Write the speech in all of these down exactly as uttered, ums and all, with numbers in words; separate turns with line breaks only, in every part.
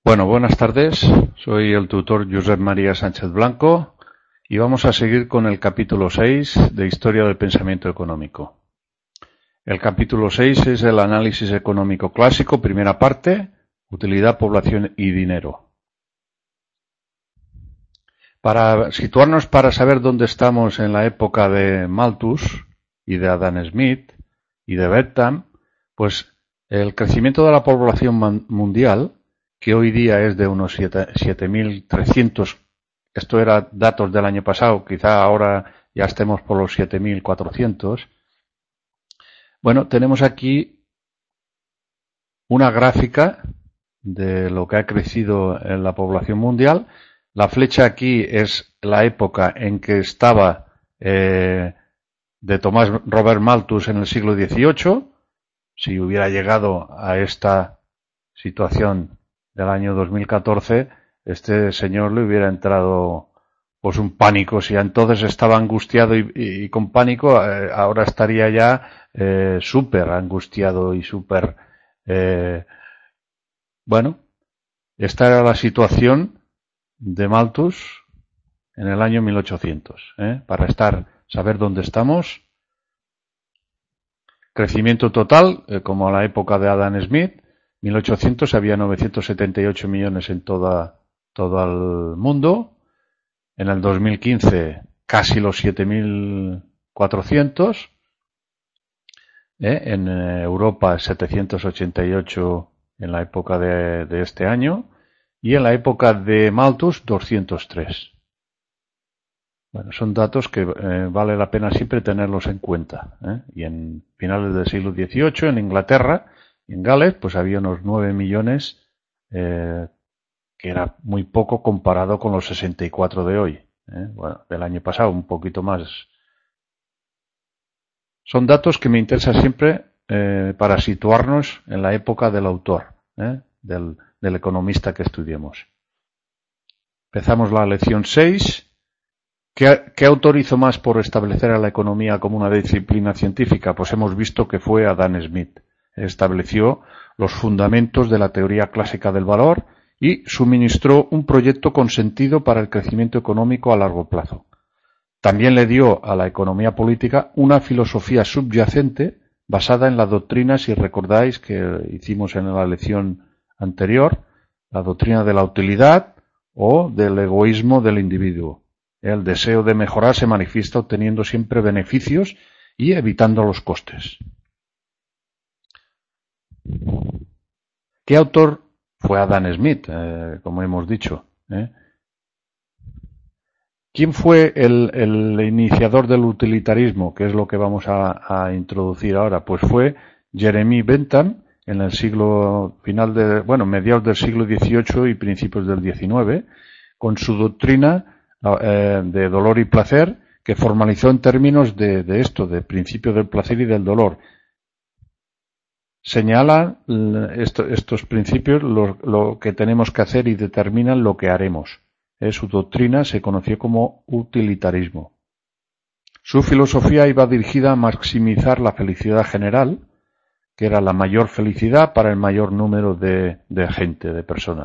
Bueno, buenas tardes. Soy el tutor Josep María Sánchez Blanco y vamos a seguir con el capítulo seis de Historia del Pensamiento Económico. El capítulo seis es el análisis económico clásico, primera parte, utilidad, población y dinero. Para situarnos, para saber dónde estamos en la época de Malthus y de Adam Smith y de Bentham, pues el crecimiento de la población mundial, que hoy día es de unos siete mil trescientos, esto era datos del año pasado, quizá ahora ya estemos por los siete mil cuatrocientos. Bueno, tenemos aquí una gráfica de lo que ha crecido en la población mundial. La flecha aquí es la época en que estaba eh, de Tomás Robert Malthus en el siglo dieciocho. Si hubiera llegado a esta situación del año dos mil catorce, este señor le hubiera entrado pues un pánico. Si entonces estaba angustiado y, y, y con pánico, eh, ahora estaría ya eh, súper angustiado y súper... Eh, bueno, esta era la situación de Malthus en el año mil ochocientos, ¿eh? Para estar, saber dónde estamos. Crecimiento total, eh, como a la época de Adam Smith, mil ochocientos había novecientos setenta y ocho millones en toda, todo el mundo. En el dos mil quince casi los siete mil cuatrocientos. ¿eh? En Europa setecientos ochenta y ocho en la época de, de este año. Y en la época de Malthus, doscientos tres. Bueno, son datos que eh, vale la pena siempre tenerlos en cuenta. ¿eh? Y en finales del siglo dieciocho, en Inglaterra, en Gales, pues había unos nueve millones, eh, que era muy poco comparado con los sesenta y cuatro de hoy. ¿eh? Bueno, del año pasado, un poquito más. Son datos que me interesan siempre eh, para situarnos en la época del autor, ¿eh? del del economista que estudiemos. Empezamos la lección seis. ¿Qué, ¿Qué autor hizo más por establecer a la economía como una disciplina científica? Pues hemos visto que fue Adam Smith. Estableció los fundamentos de la teoría clásica del valor y suministró un proyecto con sentido para el crecimiento económico a largo plazo. También le dio a la economía política una filosofía subyacente basada en la doctrina, si recordáis que hicimos en la lección anterior, la doctrina de la utilidad o del egoísmo del individuo. El deseo de mejorar se manifiesta obteniendo siempre beneficios y evitando los costes. ¿Qué autor fue Adam Smith, eh, como hemos dicho? ¿eh? ¿Quién fue el, el iniciador del utilitarismo, que es lo que vamos a, a introducir ahora? Pues fue Jeremy Bentham, en el siglo final de, bueno, mediados del siglo dieciocho y principios del diecinueve, con su doctrina eh, de dolor y placer, que formalizó en términos de, de esto, de principio del placer y del dolor. Señala esto, estos principios lo, lo que tenemos que hacer y determinan lo que haremos. Eh, su doctrina se conoció como utilitarismo. Su filosofía iba dirigida a maximizar la felicidad general, que era la mayor felicidad para el mayor número de, de gente, de personas.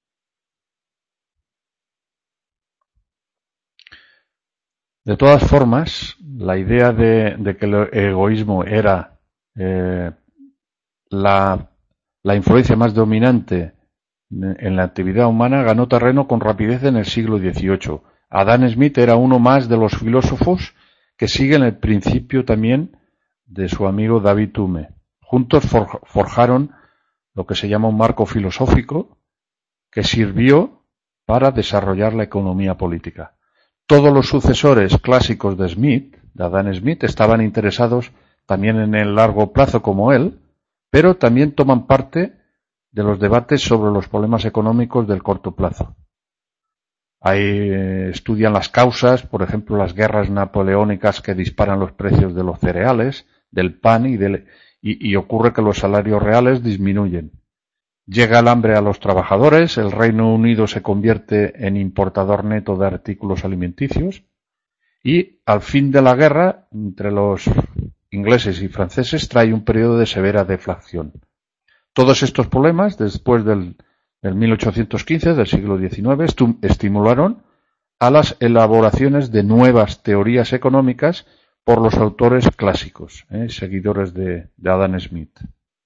De todas formas, la idea de, de que el egoísmo era eh, la, la influencia más dominante en la actividad humana ganó terreno con rapidez en el siglo dieciocho. Adam Smith era uno más de los filósofos que siguen el principio también de su amigo David Hume. Juntos forjaron lo que se llama un marco filosófico que sirvió para desarrollar la economía política. Todos los sucesores clásicos de Smith, de Adam Smith, estaban interesados también en el largo plazo como él, pero también toman parte de los debates sobre los problemas económicos del corto plazo. Ahí eh, estudian las causas, por ejemplo, las guerras napoleónicas que disparan los precios de los cereales, del pan y del Y, y ocurre que los salarios reales disminuyen. Llega el hambre a los trabajadores, el Reino Unido se convierte en importador neto de artículos alimenticios y al fin de la guerra entre los ingleses y franceses trae un periodo de severa deflación. Todos estos problemas, después del, en mil ochocientos quince del siglo diecinueve, estimularon a las elaboraciones de nuevas teorías económicas por los autores clásicos, ¿eh? seguidores de, de Adam Smith.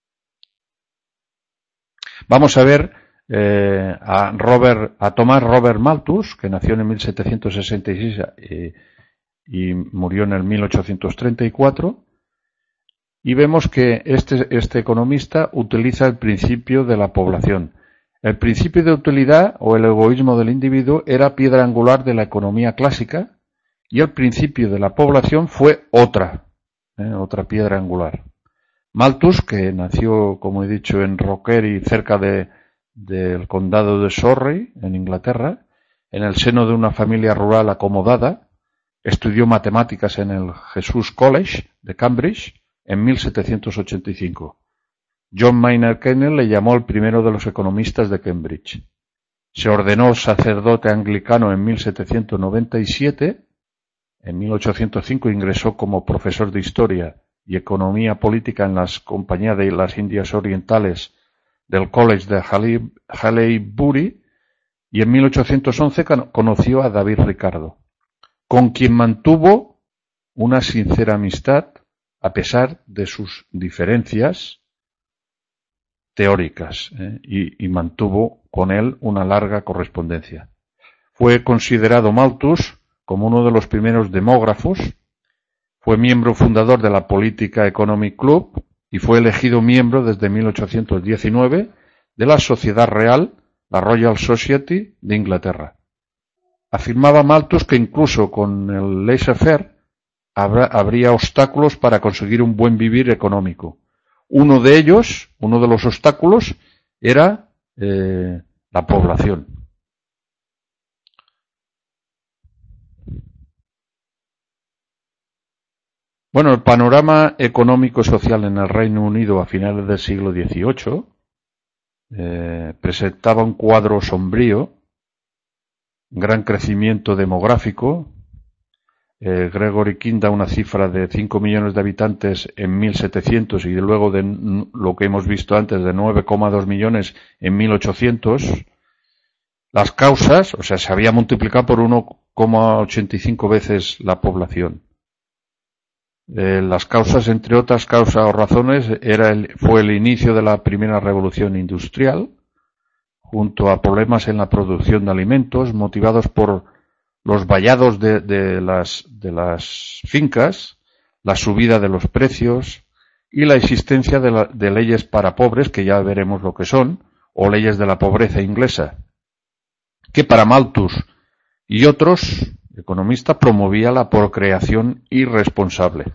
Vamos a ver eh, a, Robert, a Thomas Robert Malthus, que nació en mil setecientos sesenta y seis eh, y murió en el mil ochocientos treinta y cuatro, y vemos que este, este economista utiliza el principio de la población. El principio de utilidad o el egoísmo del individuo era piedra angular de la economía clásica, y el principio de la población fue otra, ¿eh? otra piedra angular. Malthus, que nació, como he dicho, en Rockery, cerca de, del condado de Surrey, en Inglaterra, en el seno de una familia rural acomodada, estudió matemáticas en el Jesus College de Cambridge en mil setecientos ochenta y cinco. John Maynard Keynes le llamó el primero de los economistas de Cambridge. Se ordenó sacerdote anglicano en mil setecientos noventa y siete. En mil ochocientos cinco ingresó como profesor de historia y economía política en las compañías de las Indias Orientales del College de Haileybury, y en mil ochocientos once conoció a David Ricardo, con quien mantuvo una sincera amistad a pesar de sus diferencias teóricas, ¿eh? y, y mantuvo con él una larga correspondencia. Fue considerado Malthus como uno de los primeros demógrafos, fue miembro fundador de la Political Economic Club y fue elegido miembro desde mil ochocientos diecinueve de la Sociedad Real, la Royal Society de Inglaterra. Afirmaba Malthus que incluso con el laissez-faire habrá, habría obstáculos para conseguir un buen vivir económico. Uno de ellos, uno de los obstáculos, era eh, la población. Bueno, el panorama económico-social en el Reino Unido a finales del siglo dieciocho eh, presentaba un cuadro sombrío, gran crecimiento demográfico. Eh, Gregory King da una cifra de cinco millones de habitantes en mil setecientos y luego de lo que hemos visto antes de nueve coma dos millones en mil ochocientos. Las causas, o sea, se había multiplicado por uno coma ochenta y cinco veces la población. Eh, las causas, entre otras causas o razones, era el, fue el inicio de la primera revolución industrial, junto a problemas en la producción de alimentos, motivados por los vallados de, de, las, de las fincas, la subida de los precios y la existencia de, la, de leyes para pobres, que ya veremos lo que son, o leyes de la pobreza inglesa, que para Malthus y otros economistas promovía la procreación irresponsable.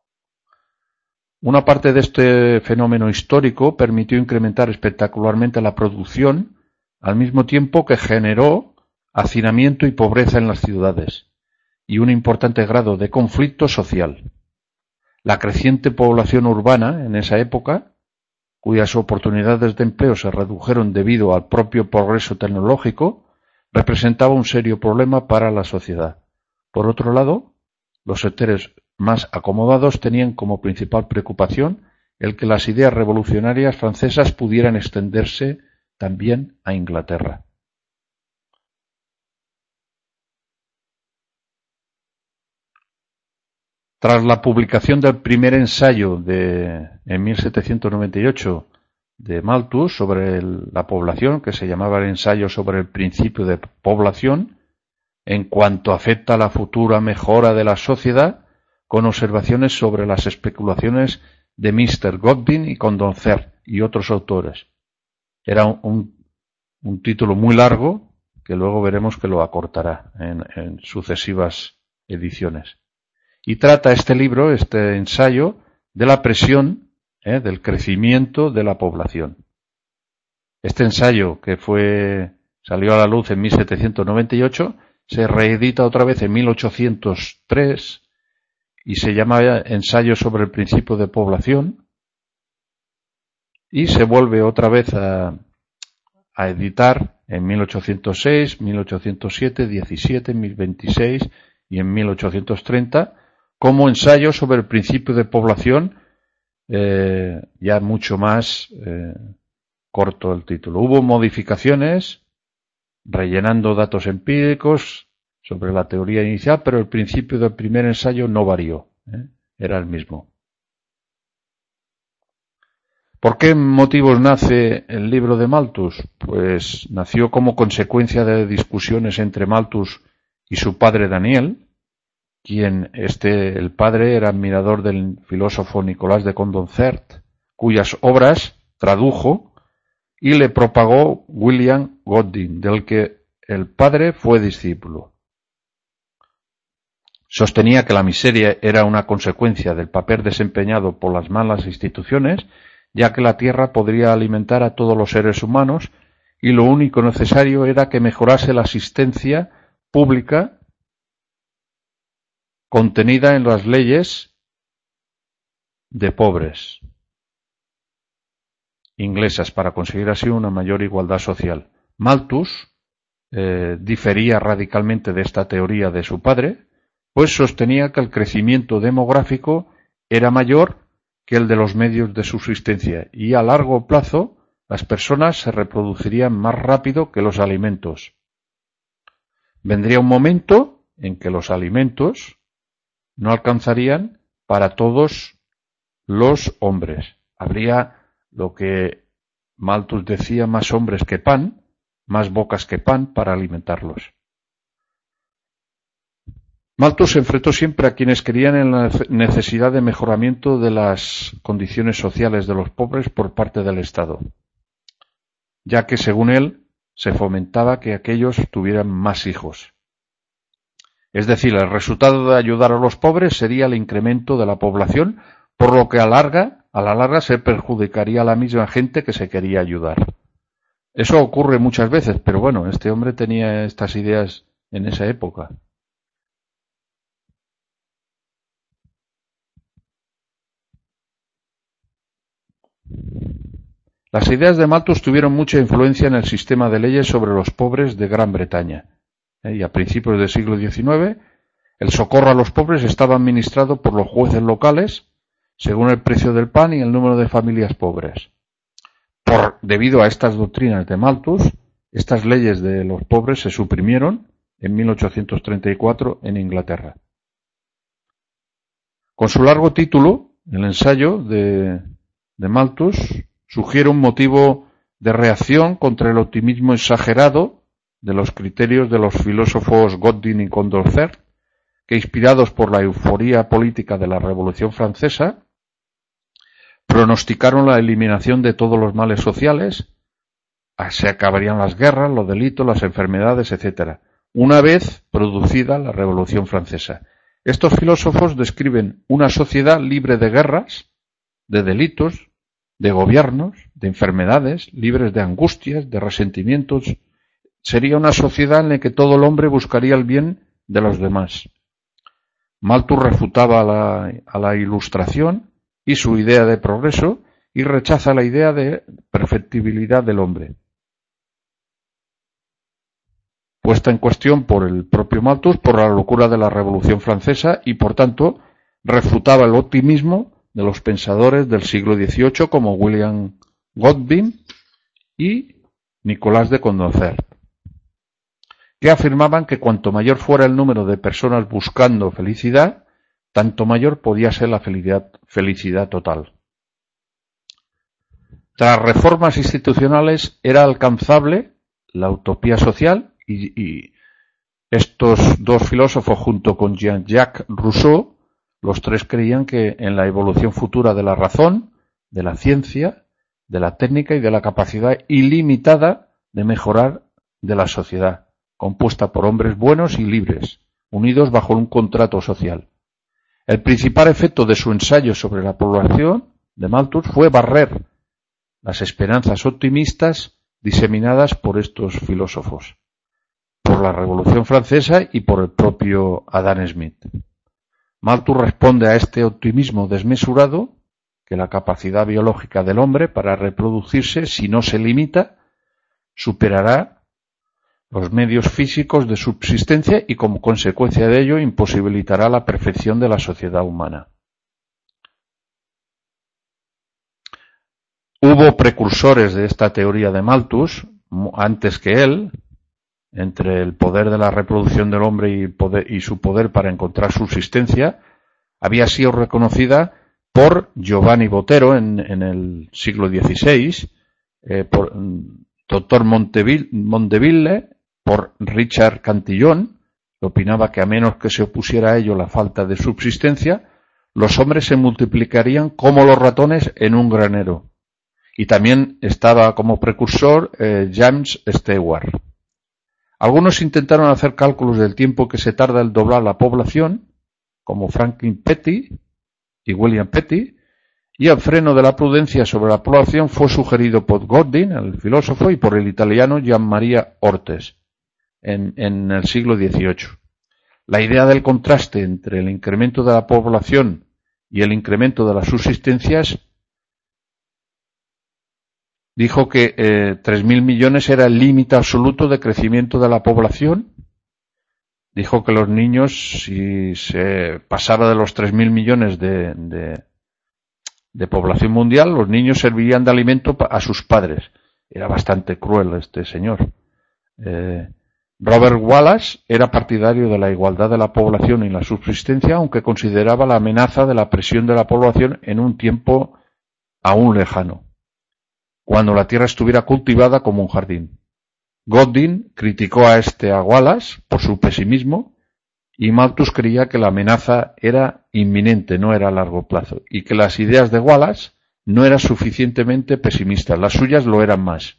Una parte de este fenómeno histórico permitió incrementar espectacularmente la producción, al mismo tiempo que generó hacinamiento y pobreza en las ciudades, y un importante grado de conflicto social. La creciente población urbana en esa época, cuyas oportunidades de empleo se redujeron debido al propio progreso tecnológico, representaba un serio problema para la sociedad. Por otro lado, los sectores más acomodados tenían como principal preocupación el que las ideas revolucionarias francesas pudieran extenderse también a Inglaterra. Tras la publicación del primer ensayo de, en mil setecientos noventa y ocho de Malthus sobre el, la población, que se llamaba el ensayo sobre el principio de población, en cuanto afecta a la futura mejora de la sociedad, con observaciones sobre las especulaciones de míster Godwin y Condorcet y otros autores. Era un, un, un título muy largo, que luego veremos que lo acortará en, en sucesivas ediciones. Y trata este libro, este ensayo, de la presión, ¿eh? del crecimiento de la población. Este ensayo, que fue salió a la luz en mil setecientos noventa y ocho, se reedita otra vez en mil ochocientos tres y se llama Ensayo sobre el principio de población, y se vuelve otra vez a, a editar en mil ochocientos seis, mil ochocientos siete, diecisiete, mil veintiséis y en mil ochocientos treinta como ensayo sobre el principio de población, eh, ya mucho más eh, corto el título. Hubo modificaciones, rellenando datos empíricos sobre la teoría inicial, pero el principio del primer ensayo no varió, ¿eh? Era el mismo. ¿Por qué motivos nace el libro de Malthus? Pues nació como consecuencia de discusiones entre Malthus y su padre Daniel, quien este, el padre era admirador del filósofo Nicolás de Condorcet, cuyas obras tradujo y le propagó William Godwin, del que el padre fue discípulo. Sostenía que la miseria era una consecuencia del papel desempeñado por las malas instituciones, ya que la tierra podría alimentar a todos los seres humanos y lo único necesario era que mejorase la asistencia pública contenida en las leyes de pobres inglesas para conseguir así una mayor igualdad social. Malthus eh, difería radicalmente de esta teoría de su padre, pues sostenía que el crecimiento demográfico era mayor que el de los medios de subsistencia y a largo plazo las personas se reproducirían más rápido que los alimentos. Vendría un momento en que los alimentos no alcanzarían para todos los hombres. Habría lo que Malthus decía, más hombres que pan, más bocas que pan para alimentarlos. Malthus se enfrentó siempre a quienes creían en la necesidad de mejoramiento de las condiciones sociales de los pobres por parte del Estado, ya que, según él, se fomentaba que aquellos tuvieran más hijos. Es decir, el resultado de ayudar a los pobres sería el incremento de la población, por lo que a, larga, a la larga se perjudicaría a la misma gente que se quería ayudar. Eso ocurre muchas veces, pero bueno, este hombre tenía estas ideas en esa época. Las ideas de Malthus tuvieron mucha influencia en el sistema de leyes sobre los pobres de Gran Bretaña. Y a principios del siglo diecinueve, el socorro a los pobres estaba administrado por los jueces locales, según el precio del pan y el número de familias pobres. Por, debido a estas doctrinas de Malthus, estas leyes de los pobres se suprimieron en mil ochocientos treinta y cuatro en Inglaterra. Con su largo título, el ensayo de, de Malthus sugiere un motivo de reacción contra el optimismo exagerado de los criterios de los filósofos Godwin y Condorcet, que, inspirados por la euforia política de la Revolución Francesa, pronosticaron la eliminación de todos los males sociales, se acabarían las guerras, los delitos, las enfermedades, etcétera, una vez producida la Revolución Francesa. Estos filósofos describen una sociedad libre de guerras, de delitos, de gobiernos, de enfermedades, libres de angustias, de resentimientos. Sería una sociedad en la que todo el hombre buscaría el bien de los demás. Malthus refutaba a la, a la Ilustración y su idea de progreso y rechaza la idea de perfectibilidad del hombre, puesta en cuestión por el propio Malthus por la locura de la Revolución Francesa y, por tanto, refutaba el optimismo de los pensadores del siglo dieciocho como William Godwin y Nicolás de Condorcet, que afirmaban que cuanto mayor fuera el número de personas buscando felicidad, tanto mayor podía ser la felicidad, felicidad total. Tras reformas institucionales era alcanzable la utopía social y, y estos dos filósofos, junto con Jean-Jacques Rousseau, los tres creían que en la evolución futura de la razón, de la ciencia, de la técnica y de la capacidad ilimitada de mejorar de la sociedad, compuesta por hombres buenos y libres, unidos bajo un contrato social. El principal efecto de su ensayo sobre la población de Malthus fue barrer las esperanzas optimistas diseminadas por estos filósofos, por la Revolución Francesa y por el propio Adam Smith. Malthus responde a este optimismo desmesurado que la capacidad biológica del hombre para reproducirse, si no se limita, superará los medios físicos de subsistencia y, como consecuencia de ello, imposibilitará la perfección de la sociedad humana. Hubo precursores de esta teoría de Malthus antes que él, entre el poder de la reproducción del hombre y, poder, y su poder para encontrar subsistencia, había sido reconocida por Giovanni Botero en, en el siglo dieciséis, eh, por doctor Monteville, Mondeville, por Richard Cantillon, que opinaba que a menos que se opusiera a ello la falta de subsistencia, los hombres se multiplicarían como los ratones en un granero. Y también estaba como precursor eh, James Stewart. Algunos intentaron hacer cálculos del tiempo que se tarda en doblar la población, como Franklin Petty y William Petty, y el freno de la prudencia sobre la población fue sugerido por Godin, el filósofo, y por el italiano Gian Maria Ortes, en, en el siglo dieciocho. La idea del contraste entre el incremento de la población y el incremento de las subsistencias dijo que eh, tres mil millones era el límite absoluto de crecimiento de la población. Dijo que los niños, si se pasara de los tres mil millones de, de, de población mundial, los niños servirían de alimento a sus padres. Era bastante cruel este señor. Eh, Robert Wallace era partidario de la igualdad de la población y la subsistencia, aunque consideraba la amenaza de la presión de la población en un tiempo aún lejano, cuando la tierra estuviera cultivada como un jardín. Godin criticó a este a Wallace por su pesimismo, y Malthus creía que la amenaza era inminente, no era a largo plazo, y que las ideas de Wallace no eran suficientemente pesimistas, las suyas lo eran más.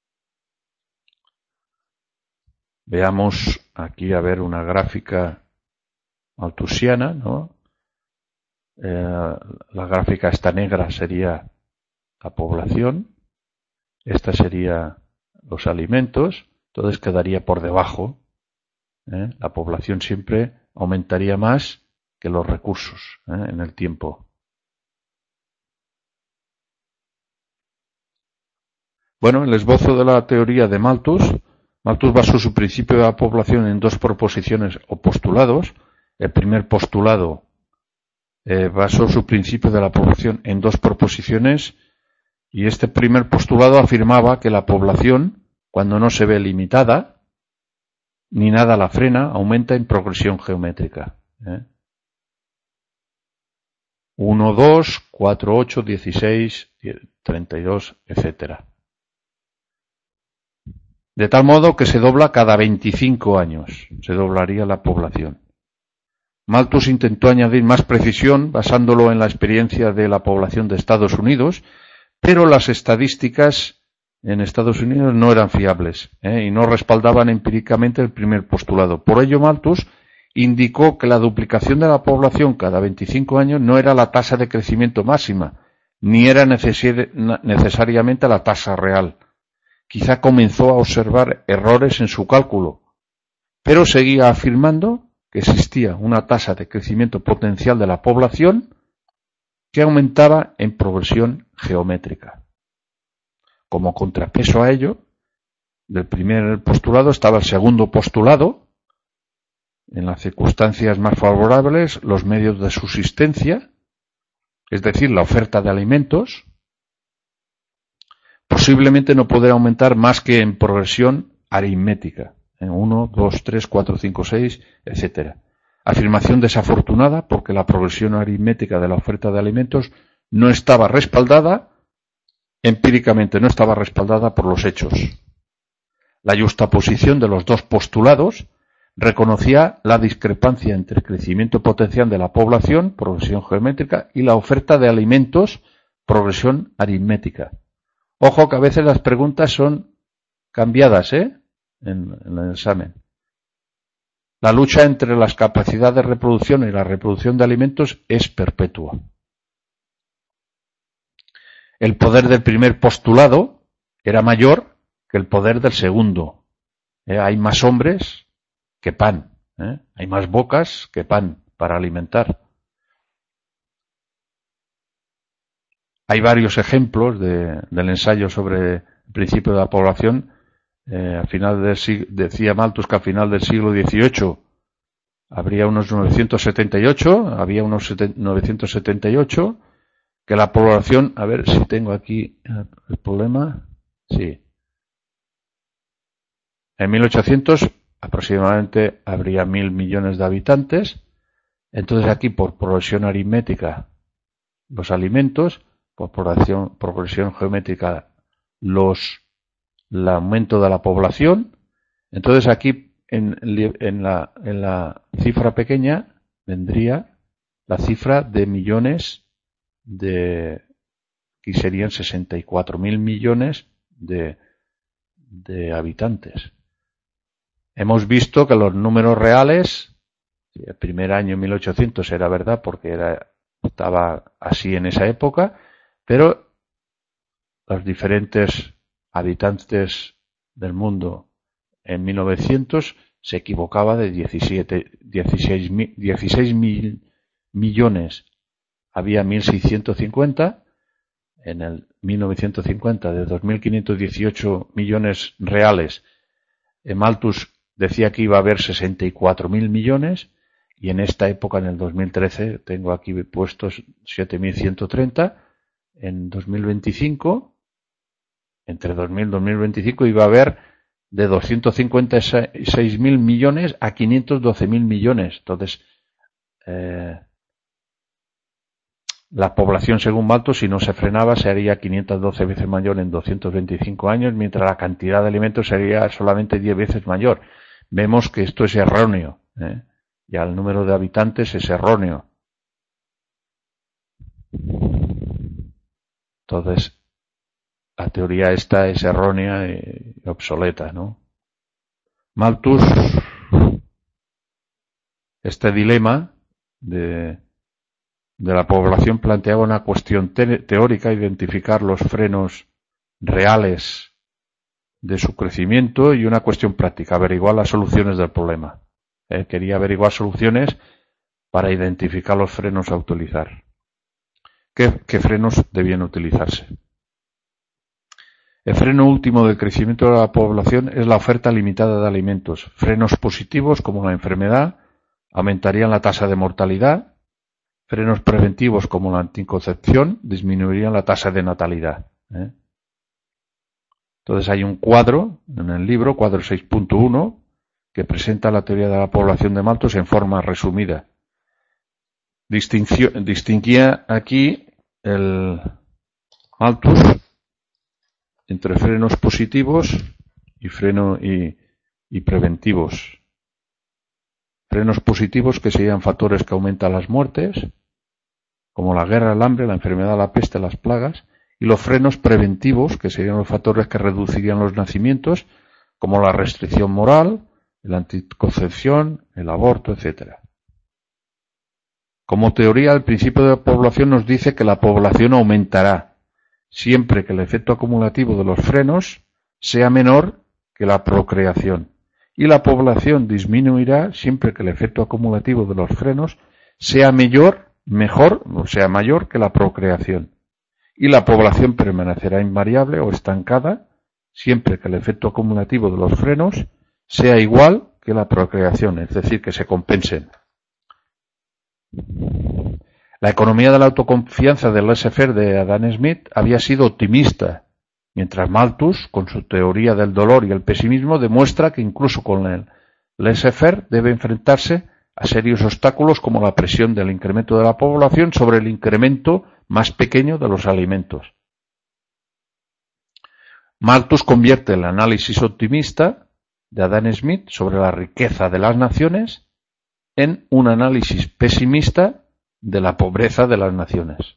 Veamos aquí a ver una gráfica malthusiana, ¿no? Eh, la gráfica esta negra sería la población, esta sería los alimentos, entonces quedaría por debajo. ¿eh? La población siempre aumentaría más que los recursos ¿eh? en el tiempo. Bueno, el esbozo de la teoría de Malthus, Malthus basó su principio de la población en dos proposiciones o postulados. El primer postulado eh, basó su principio de la población en dos proposiciones, y este primer postulado afirmaba que la población, cuando no se ve limitada, ni nada la frena, aumenta en progresión geométrica. ¿eh? uno, dos, cuatro, ocho, dieciséis, treinta y dos, etcétera. De tal modo que se dobla cada veinticinco años, se doblaría la población. Malthus intentó añadir más precisión basándolo en la experiencia de la población de Estados Unidos, pero las estadísticas en Estados Unidos no eran fiables ¿eh? y no respaldaban empíricamente el primer postulado. Por ello, Malthus indicó que la duplicación de la población cada veinticinco años no era la tasa de crecimiento máxima, ni era necesariamente la tasa real. Quizá comenzó a observar errores en su cálculo, pero seguía afirmando que existía una tasa de crecimiento potencial de la población que aumentaba en progresión geométrica. Como contrapeso a ello, del primer postulado estaba el segundo postulado. En las circunstancias más favorables, los medios de subsistencia, es decir, la oferta de alimentos, posiblemente no podrá aumentar más que en progresión aritmética, en uno, dos, tres, cuatro, cinco, seis, etcétera. Afirmación desafortunada porque la progresión aritmética de la oferta de alimentos no estaba respaldada, empíricamente no estaba respaldada por los hechos. La yuxtaposición de los dos postulados reconocía la discrepancia entre el crecimiento potencial de la población, progresión geométrica, y la oferta de alimentos, progresión aritmética. Ojo que a veces las preguntas son cambiadas, ¿eh? En, en el examen. La lucha entre las capacidades de reproducción y la reproducción de alimentos es perpetua. El poder del primer postulado era mayor que el poder del segundo. ¿Eh? Hay más hombres que pan. ¿eh? Hay más bocas que pan para alimentar. Hay varios ejemplos de, del ensayo sobre el principio de la población. Eh, al final del siglo, decía Malthus que al final del siglo dieciocho habría unos novecientos setenta y ocho, había unos novecientos setenta y ocho, que la población, a ver si tengo aquí el problema, sí. En mil ochocientos aproximadamente habría mil millones de habitantes, entonces aquí por progresión aritmética los alimentos, por progresión, progresión geométrica los el aumento de la población, entonces aquí en, en, la, en la cifra pequeña vendría la cifra de millones de, que serían sesenta y cuatro mil millones de, de habitantes. Hemos visto que los números reales, el primer año mil ochocientos era verdad porque era, estaba así en esa época, pero los diferentes habitantes del mundo en mil novecientos se equivocaba de diecisiete, dieciséis mil millones. Había mil seiscientos cincuenta, en el mil novecientos cincuenta de dos mil quinientos dieciocho millones reales, en Malthus decía que iba a haber sesenta y cuatro mil millones, y en esta época, en el dos mil trece, tengo aquí puestos siete mil ciento treinta, en dos mil veinticinco, entre dos mil y dos mil veinticinco iba a haber de doscientos cincuenta y seis mil millones a quinientos doce mil millones. Entonces, eh, la población, según Malthus, si no se frenaba, sería quinientas doce veces mayor en doscientos veinticinco años, mientras la cantidad de alimentos sería solamente diez veces mayor. Vemos que esto es erróneo, ¿eh? Ya el número de habitantes es erróneo. Entonces, la teoría esta es errónea y obsoleta, ¿no? Malthus, este dilema de, de la población planteaba una cuestión te teórica, identificar los frenos reales de su crecimiento, y una cuestión práctica, averiguar las soluciones del problema. Eh, quería averiguar soluciones para identificar los frenos a utilizar. ¿Qué, qué frenos debían utilizarse? El freno último del crecimiento de la población es la oferta limitada de alimentos. Frenos positivos, como la enfermedad, aumentarían la tasa de mortalidad. Frenos preventivos, como la anticoncepción, disminuirían la tasa de natalidad. ¿eh? Entonces hay un cuadro en el libro, cuadro seis punto uno, que presenta la teoría de la población de Malthus en forma resumida. Distinguía aquí el Malthus entre frenos positivos y freno y, y preventivos. Frenos positivos, que serían factores que aumentan las muertes, como la guerra, el hambre, la enfermedad, la peste, las plagas, y los frenos preventivos, que serían los factores que reducirían los nacimientos, como la restricción moral, la anticoncepción, el aborto, etcétera. Como teoría, el principio de la población nos dice que la población aumentará siempre que el efecto acumulativo de los frenos sea menor que la procreación, y la población disminuirá siempre que el efecto acumulativo de los frenos sea mayor, mejor, o sea mayor que la procreación, y la población permanecerá invariable o estancada siempre que el efecto acumulativo de los frenos sea igual que la procreación, es decir, que se compensen. La economía de la autoconfianza del laissez-faire de Adam Smith había sido optimista, mientras Malthus, con su teoría del dolor y el pesimismo, demuestra que incluso con el laissez-faire debe enfrentarse a serios obstáculos como la presión del incremento de la población sobre el incremento más pequeño de los alimentos. Malthus convierte el análisis optimista de Adam Smith sobre la riqueza de las naciones en un análisis pesimista de la pobreza de las naciones.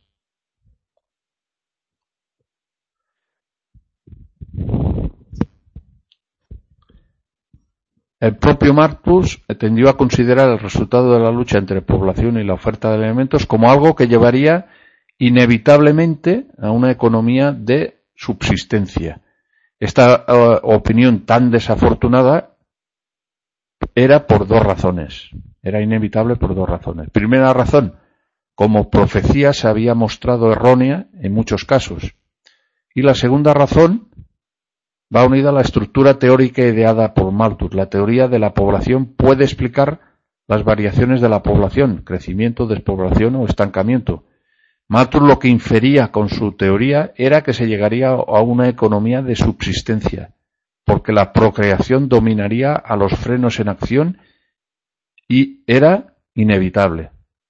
El propio Malthus tendió a considerar el resultado de la lucha entre población y la oferta de alimentos como algo que llevaría inevitablemente a una economía de subsistencia. Esta uh, opinión tan desafortunada era por dos razones. Era inevitable por dos razones. Primera razón, como profecía se había mostrado errónea en muchos casos. Y la segunda razón va unida a la estructura teórica ideada por Malthus. La teoría de la población puede explicar las variaciones de la población, crecimiento, despoblación o estancamiento, Malthus lo que infería con su teoría era que se llegaría a una economía de subsistencia, porque la procreación dominaría a los frenos en acción y era inevitable.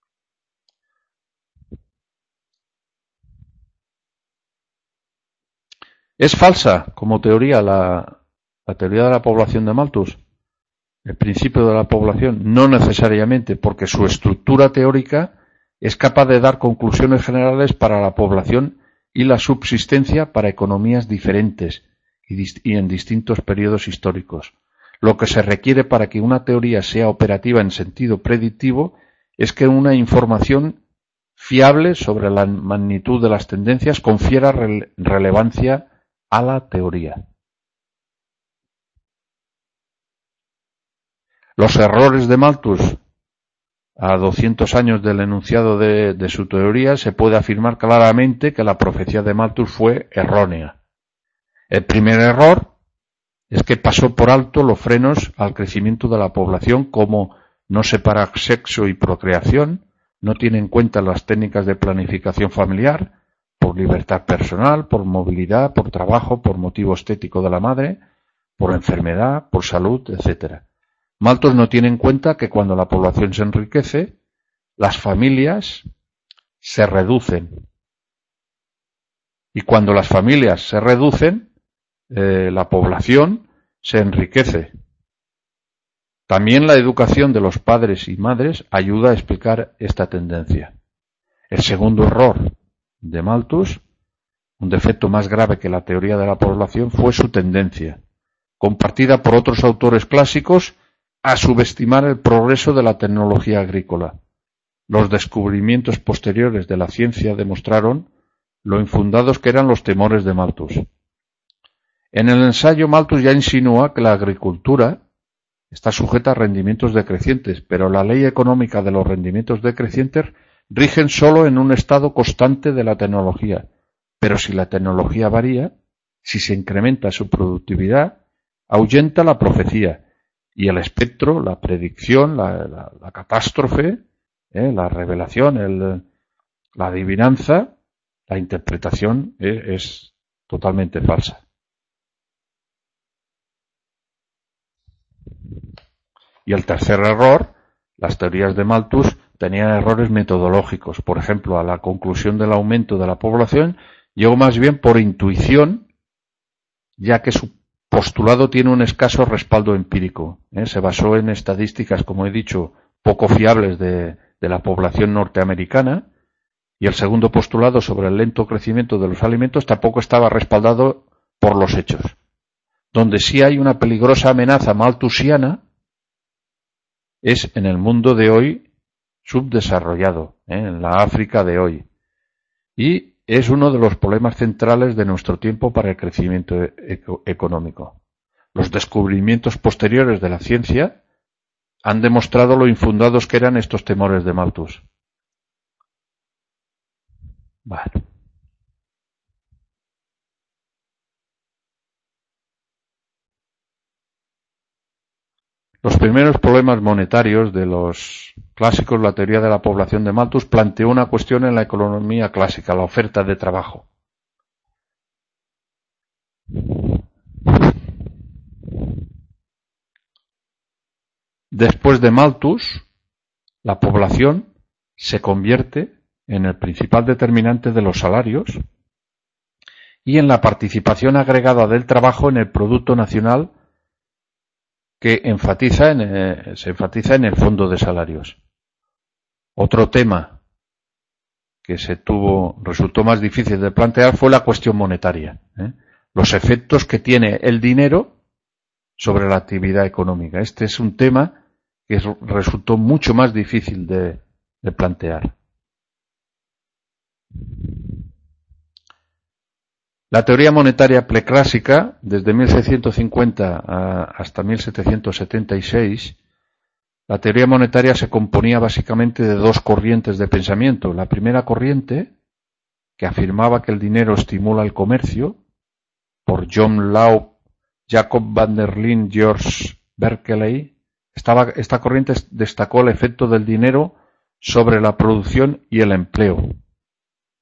¿Es falsa como teoría la, la teoría de la población de Malthus? El principio de la población, no necesariamente, porque su estructura teórica es capaz de dar conclusiones generales para la población y la subsistencia para economías diferentes y, y en distintos periodos históricos. Lo que se requiere para que una teoría sea operativa en sentido predictivo es que una información fiable sobre la magnitud de las tendencias confiera rele- relevancia a la teoría. Los errores de Malthus a doscientos años del enunciado de, de su teoría, se puede afirmar claramente que la profecía de Malthus fue errónea. El primer error es que pasó por alto los frenos al crecimiento de la población, como no separa sexo y procreación, no tiene en cuenta las técnicas de planificación familiar, por libertad personal, por movilidad, por trabajo, por motivo estético de la madre, por enfermedad, por salud, etcétera. Malthus no tiene en cuenta que cuando la población se enriquece, las familias se reducen. Y cuando las familias se reducen, eh, la población se enriquece. También la educación de los padres y madres ayuda a explicar esta tendencia. El segundo error de Malthus, un defecto más grave que la teoría de la población, fue su tendencia, compartida por otros autores clásicos, a subestimar el progreso de la tecnología agrícola. Los descubrimientos posteriores de la ciencia demostraron lo infundados que eran los temores de Malthus. En el ensayo, Malthus ya insinúa que la agricultura está sujeta a rendimientos decrecientes, pero la ley económica de los rendimientos decrecientes rigen solo en un estado constante de la tecnología. Pero si la tecnología varía, si se incrementa su productividad, ahuyenta la profecía. Y el espectro, la predicción, la, la, la catástrofe, eh, la revelación, el, la adivinanza, la interpretación eh, es totalmente falsa. Y el tercer error, las teorías de Malthus tenían errores metodológicos. Por ejemplo, a la conclusión del aumento de la población llegó más bien por intuición, ya que su postulado tiene un escaso respaldo empírico. ¿eh? Se basó en estadísticas, como he dicho, poco fiables de, de la población norteamericana, y el segundo postulado sobre el lento crecimiento de los alimentos tampoco estaba respaldado por los hechos. Donde sí hay una peligrosa amenaza malthusiana es en el mundo de hoy subdesarrollado, ¿eh? en la África de hoy. Y es uno de los problemas centrales de nuestro tiempo para el crecimiento eco- económico. Los descubrimientos posteriores de la ciencia han demostrado lo infundados que eran estos temores de Malthus. Bueno. Los primeros problemas monetarios de los clásicos, la teoría de la población de Malthus planteó una cuestión en la economía clásica, la oferta de trabajo. Después de Malthus, la población se convierte en el principal determinante de los salarios y en la participación agregada del trabajo en el Producto Nacional que enfatiza en, eh, se enfatiza en el fondo de salarios. Otro tema que se tuvo, resultó más difícil de plantear fue la cuestión monetaria, ¿eh? Los efectos que tiene el dinero sobre la actividad económica. Este es un tema que resultó mucho más difícil de, de plantear. La teoría monetaria preclásica, desde mil seiscientos cincuenta hasta mil setecientos setenta y seis, la teoría monetaria se componía básicamente de dos corrientes de pensamiento. La primera corriente, que afirmaba que el dinero estimula el comercio, por John Law, Jacob van der Linde, George Berkeley, estaba, esta corriente destacó el efecto del dinero sobre la producción y el empleo.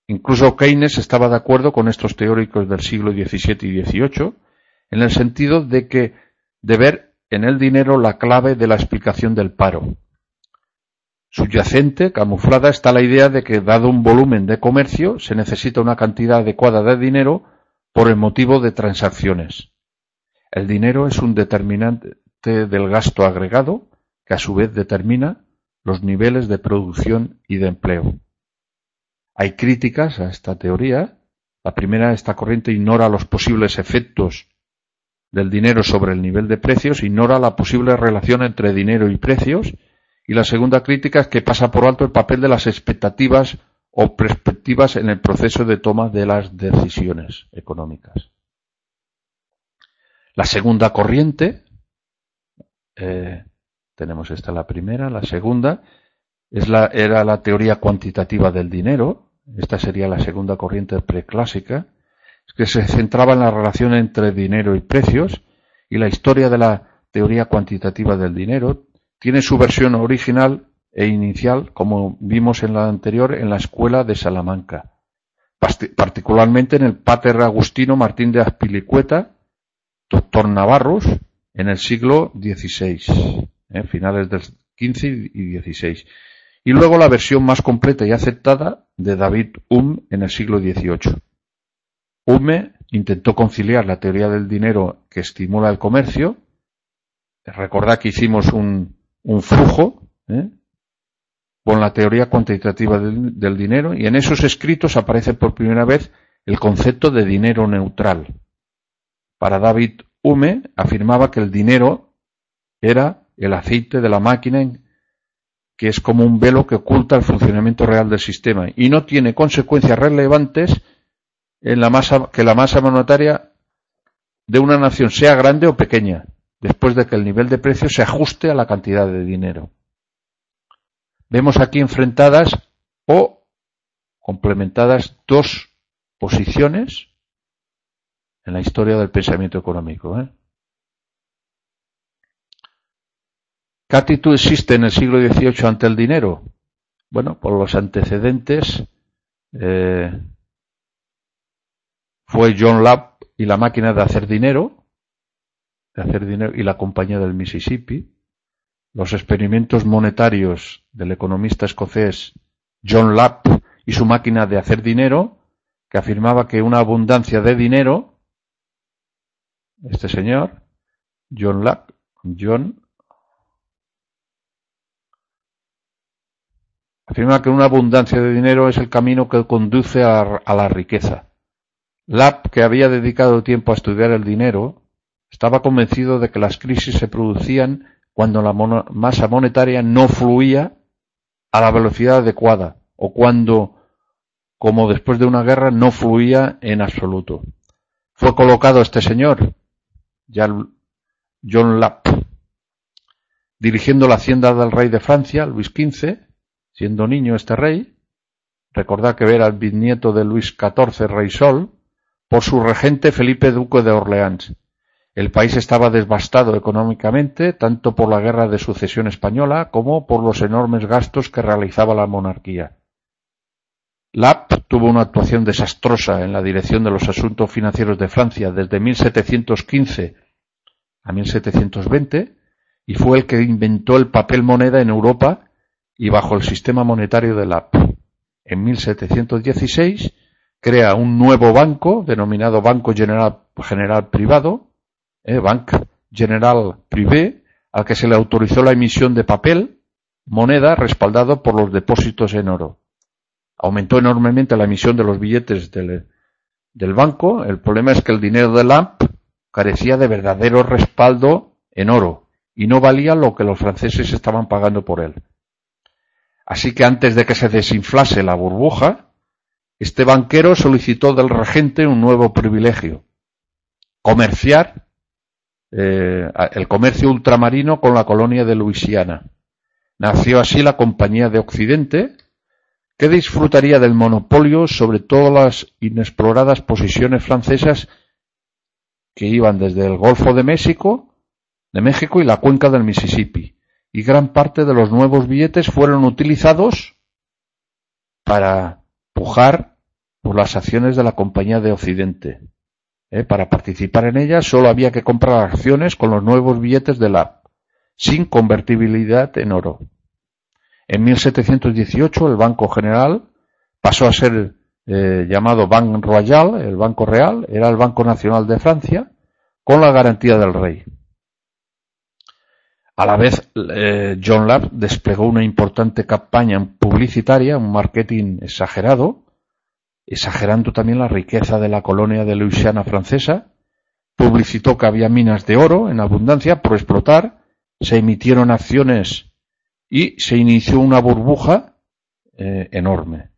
Incluso Keynes estaba de acuerdo con estos teóricos del siglo diecisiete y dieciocho en el sentido de que de ver en el dinero la clave de la explicación del paro. Subyacente, camuflada, está la idea de que, dado un volumen de comercio, se necesita una cantidad adecuada de dinero por el motivo de transacciones. El dinero es un determinante del gasto agregado que a su vez determina los niveles de producción y de empleo. Hay críticas a esta teoría. La primera, esta corriente ignora los posibles efectos del dinero sobre el nivel de precios, ignora la posible relación entre dinero y precios, y la segunda crítica es que pasa por alto el papel de las expectativas o perspectivas en el proceso de toma de las decisiones económicas. La segunda corriente, eh, tenemos esta la primera, la segunda, es la, era la teoría cuantitativa del dinero. Esta sería la segunda corriente preclásica, que se centraba en la relación entre dinero y precios, y la historia de la teoría cuantitativa del dinero tiene su versión original e inicial, como vimos en la anterior, en la Escuela de Salamanca, particularmente en el pater Agustino Martín de Azpilicueta, doctor Navarros, en el siglo dieciséis, eh, finales del quince y dieciséis. Y luego la versión más completa y aceptada de David Hume en el siglo dieciocho. Hume intentó conciliar la teoría del dinero que estimula el comercio. Recordad que hicimos un, un flujo ¿eh? con la teoría cuantitativa del, del dinero, y en esos escritos aparece por primera vez el concepto de dinero neutral. Para David Hume afirmaba que el dinero era el aceite de la máquina, que es como un velo que oculta el funcionamiento real del sistema y no tiene consecuencias relevantes en la masa, que la masa monetaria de una nación sea grande o pequeña, después de que el nivel de precio se ajuste a la cantidad de dinero. Vemos aquí enfrentadas o complementadas dos posiciones en la historia del pensamiento económico. ¿eh? ¿Qué actitud existe en el siglo dieciocho ante el dinero? Bueno, por los antecedentes, eh, fue John Lapp y la máquina de hacer dinero, de hacer dinero y la compañía del Mississippi, los experimentos monetarios del economista escocés John Lapp y su máquina de hacer dinero, que afirmaba que una abundancia de dinero, este señor, John Lapp, John, afirma que una abundancia de dinero es el camino que conduce a, a la riqueza. Lapp, que había dedicado tiempo a estudiar el dinero, estaba convencido de que las crisis se producían cuando la mono, masa monetaria no fluía a la velocidad adecuada, o cuando, como después de una guerra, no fluía en absoluto. Fue colocado este señor, John Lapp, dirigiendo la hacienda del rey de Francia, Luis quince, siendo niño este rey. Recordad que era el bisnieto de Luis catorce, rey Sol, por su regente Felipe duque de Orleans. El país estaba devastado económicamente, tanto por la guerra de sucesión española como por los enormes gastos que realizaba la monarquía. Lapp tuvo una actuación desastrosa en la dirección de los asuntos financieros de Francia desde mil setecientos quince a mil setecientos veinte y fue el que inventó el papel moneda en Europa y bajo el sistema monetario de Lapp. En mil setecientos dieciséis crea un nuevo banco denominado Banco General, General Privado, eh, Banque Generale Privé, al que se le autorizó la emisión de papel, moneda, respaldado por los depósitos en oro. Aumentó enormemente la emisión de los billetes del, del banco. El problema es que el dinero de Lapp carecía de verdadero respaldo en oro y no valía lo que los franceses estaban pagando por él. Así que antes de que se desinflase la burbuja, este banquero solicitó del regente un nuevo privilegio: comerciar eh, el comercio ultramarino con la colonia de Luisiana. Nació así la Compañía de Occidente, que disfrutaría del monopolio sobre todas las inexploradas posiciones francesas que iban desde el Golfo de México, de México y la cuenca del Mississippi, y gran parte de los nuevos billetes fueron utilizados para pujar por las acciones de la Compañía de Occidente. ¿Eh? Para participar en ellas solo había que comprar acciones con los nuevos billetes de L A P, sin convertibilidad en oro. En mil setecientos dieciocho el Banco General pasó a ser eh, llamado Banque Royale, el Banco Real, era el Banco Nacional de Francia, con la garantía del rey. A la vez, eh, John Lapp desplegó una importante campaña publicitaria, un marketing exagerado, exagerando también la riqueza de la colonia de Luisiana francesa. Publicitó que había minas de oro en abundancia por explotar, se emitieron acciones y se inició una burbuja eh, enorme.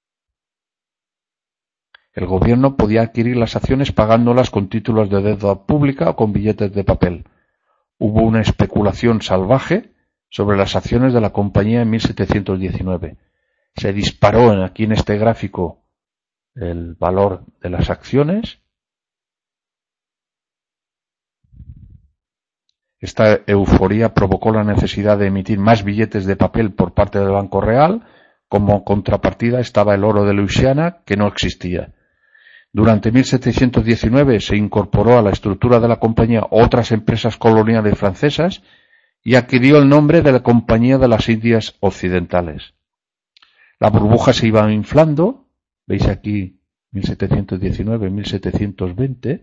El gobierno podía adquirir las acciones pagándolas con títulos de deuda pública o con billetes de papel. Hubo una especulación salvaje sobre las acciones de la compañía en mil setecientos diecinueve. Se disparó en, aquí en este gráfico el valor de las acciones. Esta euforía provocó la necesidad de emitir más billetes de papel por parte del Banco Real. Como contrapartida estaba el oro de Luisiana, que no existía. Durante mil setecientos diecinueve se incorporó a la estructura de la compañía otras empresas coloniales francesas y adquirió el nombre de la Compañía de las Indias Occidentales. La burbuja se iba inflando, veis aquí mil setecientos diecinueve, mil setecientos veinte.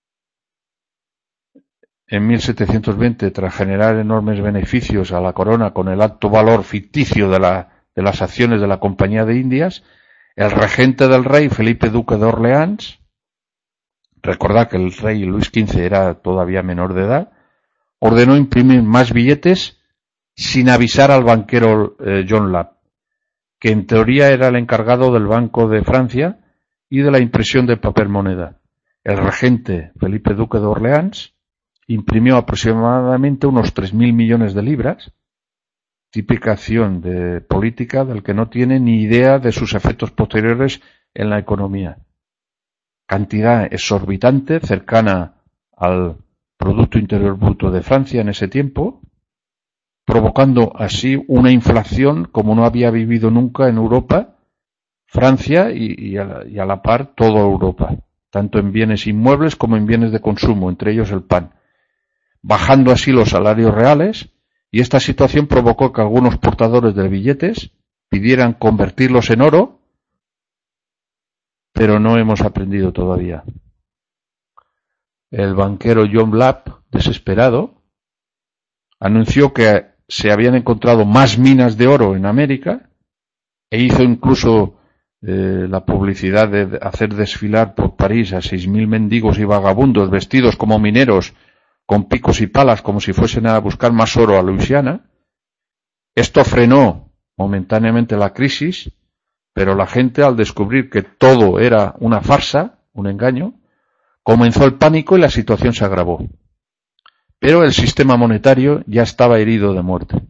En mil setecientos veinte, tras generar enormes beneficios a la corona con el alto valor ficticio de, la, de las acciones de la Compañía de Indias, el regente del rey, Felipe Duque de Orleans, recordad que el rey Luis quince era todavía menor de edad, ordenó imprimir más billetes sin avisar al banquero eh, John Lapp, que en teoría era el encargado del Banco de Francia y de la impresión de papel moneda. El regente Felipe Duque de Orleans imprimió aproximadamente unos tres mil millones de libras, típica acción de política del que no tiene ni idea de sus efectos posteriores en la economía. Cantidad exorbitante, cercana al Producto Interior Bruto de Francia en ese tiempo, provocando así una inflación como no había vivido nunca en Europa, Francia y, y, a la, y a la par toda Europa, tanto en bienes inmuebles como en bienes de consumo, entre ellos el pan, bajando así los salarios reales. Y esta situación provocó que algunos portadores de billetes pidieran convertirlos en oro, pero no hemos aprendido todavía. El banquero John Lapp, desesperado, anunció que se habían encontrado más minas de oro en América e hizo incluso eh, la publicidad de hacer desfilar por París a seis mil mendigos y vagabundos vestidos como mineros con picos y palas como si fuesen a buscar más oro a Luisiana. Esto frenó momentáneamente la crisis, pero la gente, al descubrir que todo era una farsa, un engaño, comenzó el pánico y la situación se agravó. Pero el sistema monetario ya estaba herido de muerte.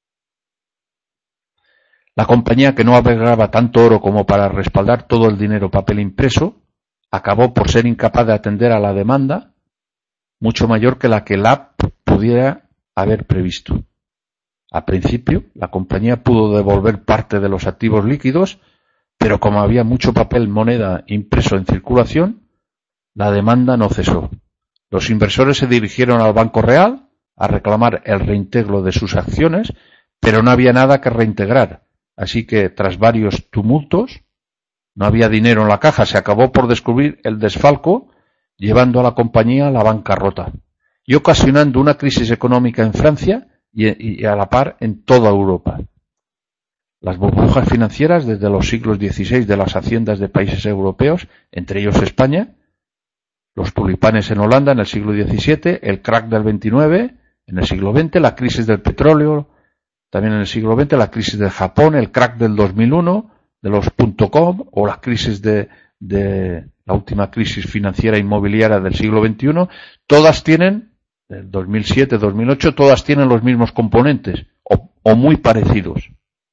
La compañía, que no albergaba tanto oro como para respaldar todo el dinero papel impreso, acabó por ser incapaz de atender a la demanda, mucho mayor que la que Lapp pudiera haber previsto. A principio, la compañía pudo devolver parte de los activos líquidos, pero como había mucho papel moneda impreso en circulación, la demanda no cesó. Los inversores se dirigieron al Banco Real a reclamar el reintegro de sus acciones, pero no había nada que reintegrar, así que tras varios tumultos, no había dinero en la caja, se acabó por descubrir el desfalco, llevando a la compañía a la bancarrota y ocasionando una crisis económica en Francia y, y a la par en toda Europa. Las burbujas financieras desde los siglos dieciséis de las haciendas de países europeos, entre ellos España, los tulipanes en Holanda en el siglo diecisiete, el crack del veintinueve en el siglo veinte, la crisis del petróleo también en el siglo veinte, la crisis de Japón, el crack del dos mil uno, de los punto com o la crisis de, de la última crisis financiera inmobiliaria del siglo veintiuno, todas tienen, del dos mil siete, dos mil ocho, todas tienen los mismos componentes, o, o muy parecidos.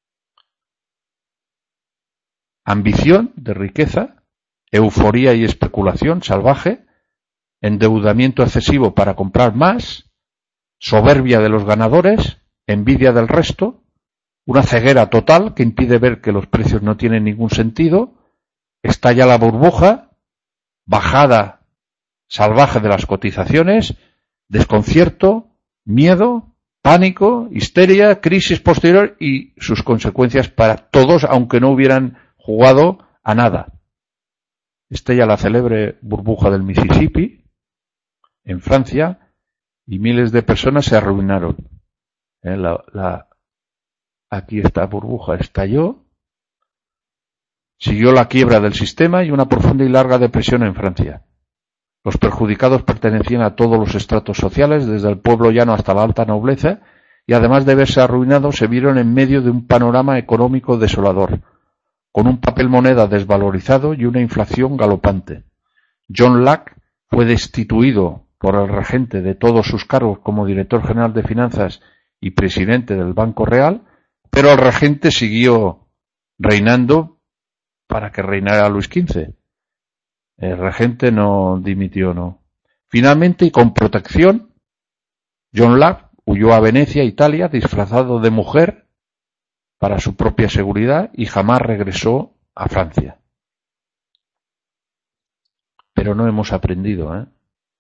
Ambición de riqueza, euforía y especulación salvaje, endeudamiento excesivo para comprar más, soberbia de los ganadores, envidia del resto, una ceguera total que impide ver que los precios no tienen ningún sentido, estalla la burbuja, bajada salvaje de las cotizaciones, desconcierto, miedo, pánico, histeria, crisis posterior y sus consecuencias para todos, aunque no hubieran jugado a nada. Estalla la célebre burbuja del Mississippi en Francia y miles de personas se arruinaron. ¿Eh? La, la, aquí esta burbuja estalló, siguió la quiebra del sistema y una profunda y larga depresión en Francia. Los perjudicados pertenecían a todos los estratos sociales, desde el pueblo llano hasta la alta nobleza, y además de verse arruinados, se vieron en medio de un panorama económico desolador, con un papel moneda desvalorizado y una inflación galopante. John Lack fue destituido por el regente de todos sus cargos como director general de finanzas y presidente del Banco Real, pero el regente siguió reinando para que reinara Luis quince. El regente no dimitió, no. Finalmente, y con protección, John Lack huyó a Venecia, Italia, disfrazado de mujer para su propia seguridad y jamás regresó a Francia. Pero no hemos aprendido, ¿eh?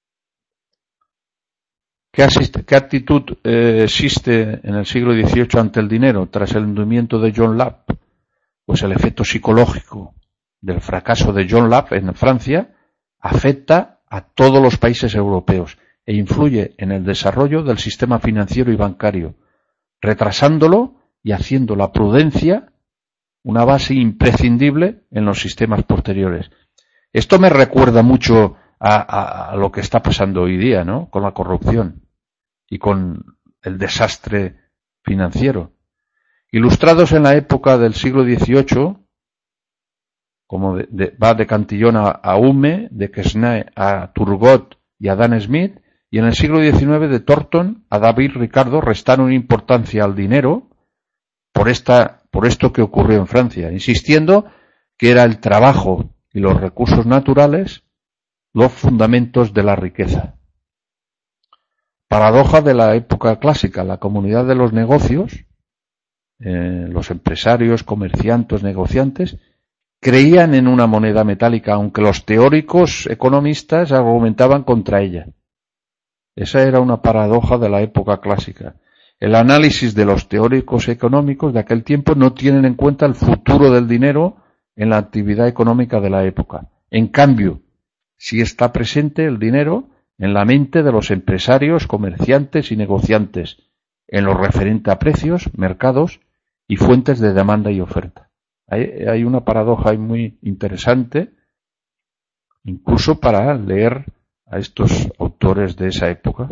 ¿Qué, asiste, qué actitud eh, existe en el siglo dieciocho ante el dinero tras el hundimiento de John Lapp? Pues el efecto psicológico del fracaso de John Lapp en Francia afecta a todos los países europeos e influye en el desarrollo del sistema financiero y bancario, retrasándolo y haciendo la prudencia una base imprescindible en los sistemas posteriores. Esto me recuerda mucho a, a, a lo que está pasando hoy día, ¿no? Con la corrupción y con el desastre financiero. Ilustrados en la época del siglo dieciocho, como de, de, va de Cantillon a, a Hume, de Quesnay a Turgot y a Dan Smith, y en el siglo diecinueve de Thornton a David Ricardo restaron importancia al dinero por esta, por esto que ocurrió en Francia, insistiendo que era el trabajo y los recursos naturales los fundamentos de la riqueza. Paradoja de la época clásica, la comunidad de los negocios, eh, los empresarios, comerciantes, negociantes, creían en una moneda metálica, aunque los teóricos economistas argumentaban contra ella. Esa era una paradoja de la época clásica. El análisis de los teóricos económicos de aquel tiempo no tienen en cuenta el futuro del dinero en la actividad económica de la época. En cambio, sí está presente el dinero en la mente de los empresarios, comerciantes y negociantes, en lo referente a precios, mercados y fuentes de demanda y oferta. Hay, hay una paradoja muy interesante, incluso para leer a estos autores de esa época.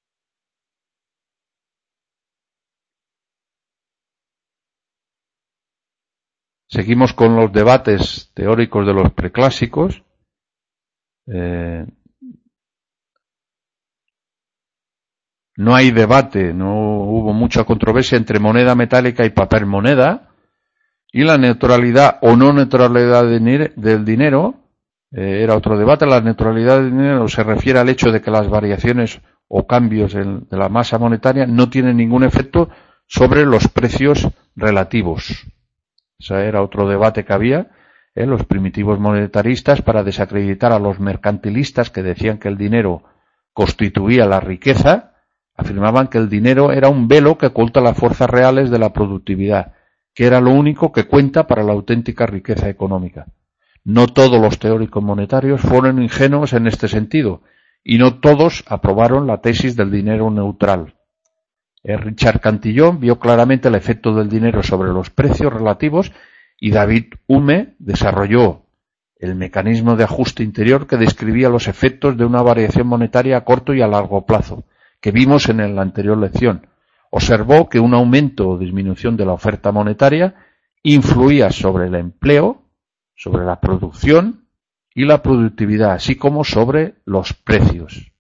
Seguimos con los debates teóricos de los preclásicos. Eh, no hay debate, no hubo mucha controversia entre moneda metálica y papel moneda, y la neutralidad o no neutralidad del dinero eh, era otro debate. La neutralidad del dinero se refiere al hecho de que las variaciones o cambios en, de la masa monetaria no tienen ningún efecto sobre los precios relativos. Ese era otro debate que había en eh, los primitivos monetaristas para desacreditar a los mercantilistas que decían que el dinero constituía la riqueza. Afirmaban que el dinero era un velo que oculta las fuerzas reales de la productividad, que era lo único que cuenta para la auténtica riqueza económica. No todos los teóricos monetarios fueron ingenuos en este sentido, y no todos aprobaron la tesis del dinero neutral. Richard Cantillon vio claramente el efecto del dinero sobre los precios relativos y David Hume desarrolló el mecanismo de ajuste interior que describía los efectos de una variación monetaria a corto y a largo plazo, que vimos en la anterior lección. Observó que un aumento o disminución de la oferta monetaria influía sobre el empleo, sobre la producción y la productividad, así como sobre los precios.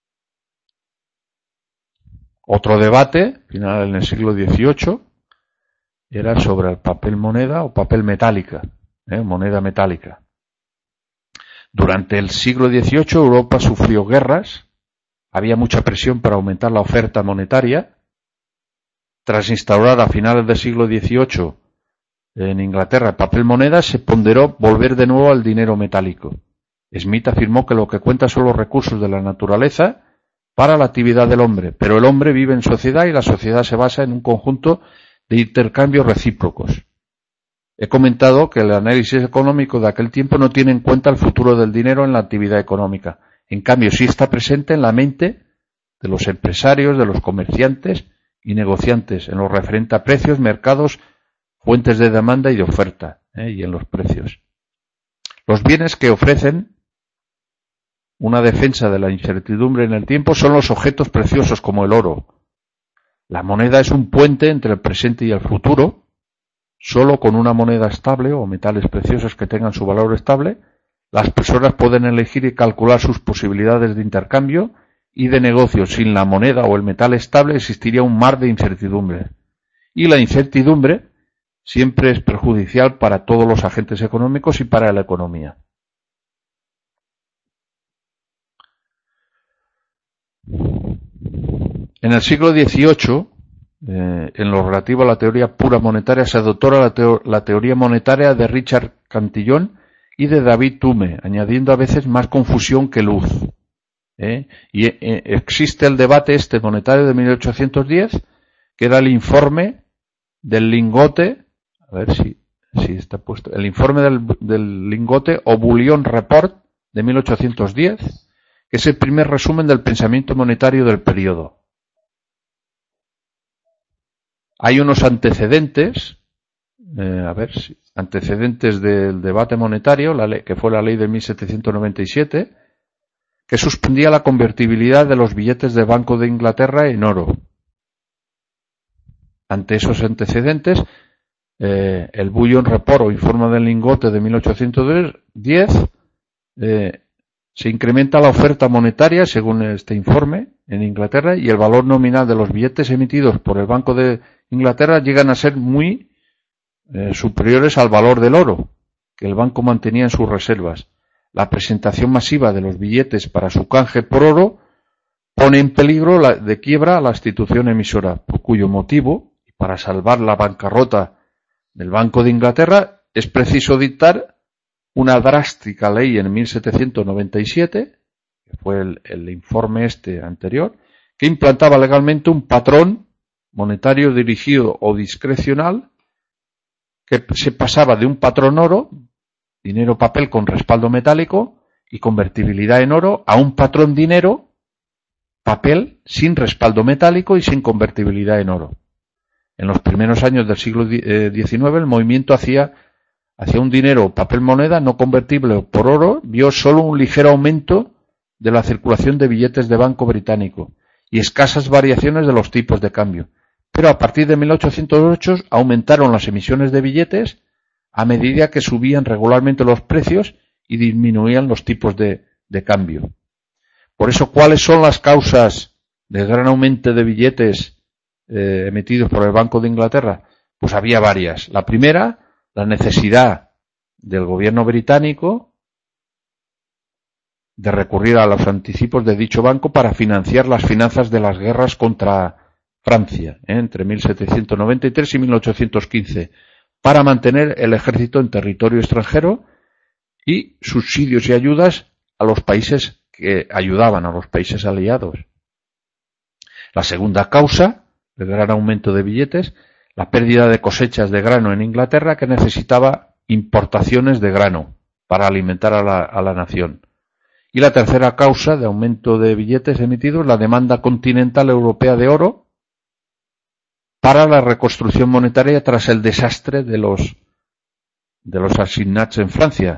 Otro debate, final en el siglo dieciocho, era sobre el papel moneda o papel metálica, ¿eh? moneda metálica. Durante el siglo dieciocho Europa sufrió guerras, había mucha presión para aumentar la oferta monetaria. Tras instaurar a finales del siglo dieciocho en Inglaterra el papel moneda, se ponderó volver de nuevo al dinero metálico. Smith afirmó que lo que cuenta son los recursos de la naturaleza para la actividad del hombre, pero el hombre vive en sociedad y la sociedad se basa en un conjunto de intercambios recíprocos. He comentado que el análisis económico de aquel tiempo no tiene en cuenta el futuro del dinero en la actividad económica. En cambio, sí está presente en la mente de los empresarios, de los comerciantes y negociantes, en lo referente a precios, mercados, fuentes de demanda y de oferta, ¿eh? y en los precios. Los bienes que ofrecen una defensa de la incertidumbre en el tiempo son los objetos preciosos como el oro. La moneda es un puente entre el presente y el futuro. Solo con una moneda estable o metales preciosos que tengan su valor estable, las personas pueden elegir y calcular sus posibilidades de intercambio y de negocio. Sin la moneda o el metal estable existiría un mar de incertidumbre. Y la incertidumbre siempre es perjudicial para todos los agentes económicos y para la economía. En el siglo dieciocho, eh, en lo relativo a la teoría pura monetaria, se adoptó la, teo la teoría monetaria de Richard Cantillon y de David Hume, añadiendo a veces más confusión que luz. ¿eh? Y eh, existe el debate este monetario de mil ochocientos diez, que era el informe del lingote, a ver si, si está puesto, el informe del, del lingote o Bullion Report de mil ochocientos diez, que es el primer resumen del pensamiento monetario del periodo. Hay unos antecedentes, eh, a ver si, antecedentes del debate monetario, la ley, que fue la ley de mil setecientos noventa y siete, que suspendía la convertibilidad de los billetes de Banco de Inglaterra en oro. Ante esos antecedentes, eh, el Bullion Report o informe del lingote de mil ochocientos diez eh, se incrementa la oferta monetaria, según este informe, en Inglaterra, y el valor nominal de los billetes emitidos por el Banco de Inglaterra llegan a ser muy eh, superiores al valor del oro que el banco mantenía en sus reservas. La presentación masiva de los billetes para su canje por oro pone en peligro la, de quiebra a la institución emisora, por cuyo motivo, para salvar la bancarrota del Banco de Inglaterra, es preciso dictar una drástica ley en mil setecientos noventa y siete, que fue el, el informe este anterior, que implantaba legalmente un patrón monetario dirigido o discrecional que se pasaba de un patrón oro, dinero papel con respaldo metálico y convertibilidad en oro, a un patrón dinero papel sin respaldo metálico y sin convertibilidad en oro. En los primeros años del siglo diecinueve el movimiento hacia, hacia un dinero papel moneda no convertible por oro vio solo un ligero aumento de la circulación de billetes de banco británico y escasas variaciones de los tipos de cambio. Pero a partir de mil ochocientos ocho aumentaron las emisiones de billetes a medida que subían regularmente los precios y disminuían los tipos de, de cambio. Por eso, ¿cuáles son las causas del gran aumento de billetes eh, emitidos por el Banco de Inglaterra? Pues había varias. La primera, la necesidad del gobierno británico de recurrir a los anticipos de dicho banco para financiar las finanzas de las guerras contra Francia, ¿eh? entre mil setecientos noventa y tres y mil ochocientos quince, para mantener el ejército en territorio extranjero y subsidios y ayudas a los países que ayudaban a los países aliados. La segunda causa, el gran aumento de billetes, la pérdida de cosechas de grano en Inglaterra, que necesitaba importaciones de grano para alimentar a la, a la nación. Y la tercera causa de aumento de billetes emitidos, la demanda continental europea de oro para la reconstrucción monetaria tras el desastre de los de los assignats en Francia.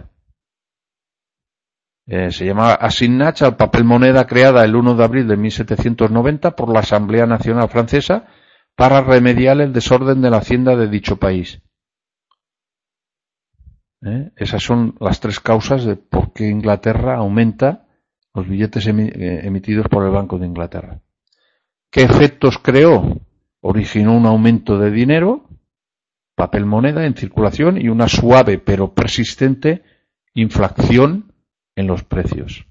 Eh, se llama assignats al papel moneda creada el uno de abril de mil setecientos noventa por la Asamblea Nacional Francesa para remediar el desorden de la hacienda de dicho país. ¿Eh? Esas son las tres causas de por qué Inglaterra aumenta los billetes emi eh, emitidos por el Banco de Inglaterra. ¿Qué efectos creó? Originó un aumento de dinero, papel moneda en circulación y una suave pero persistente inflación en los precios.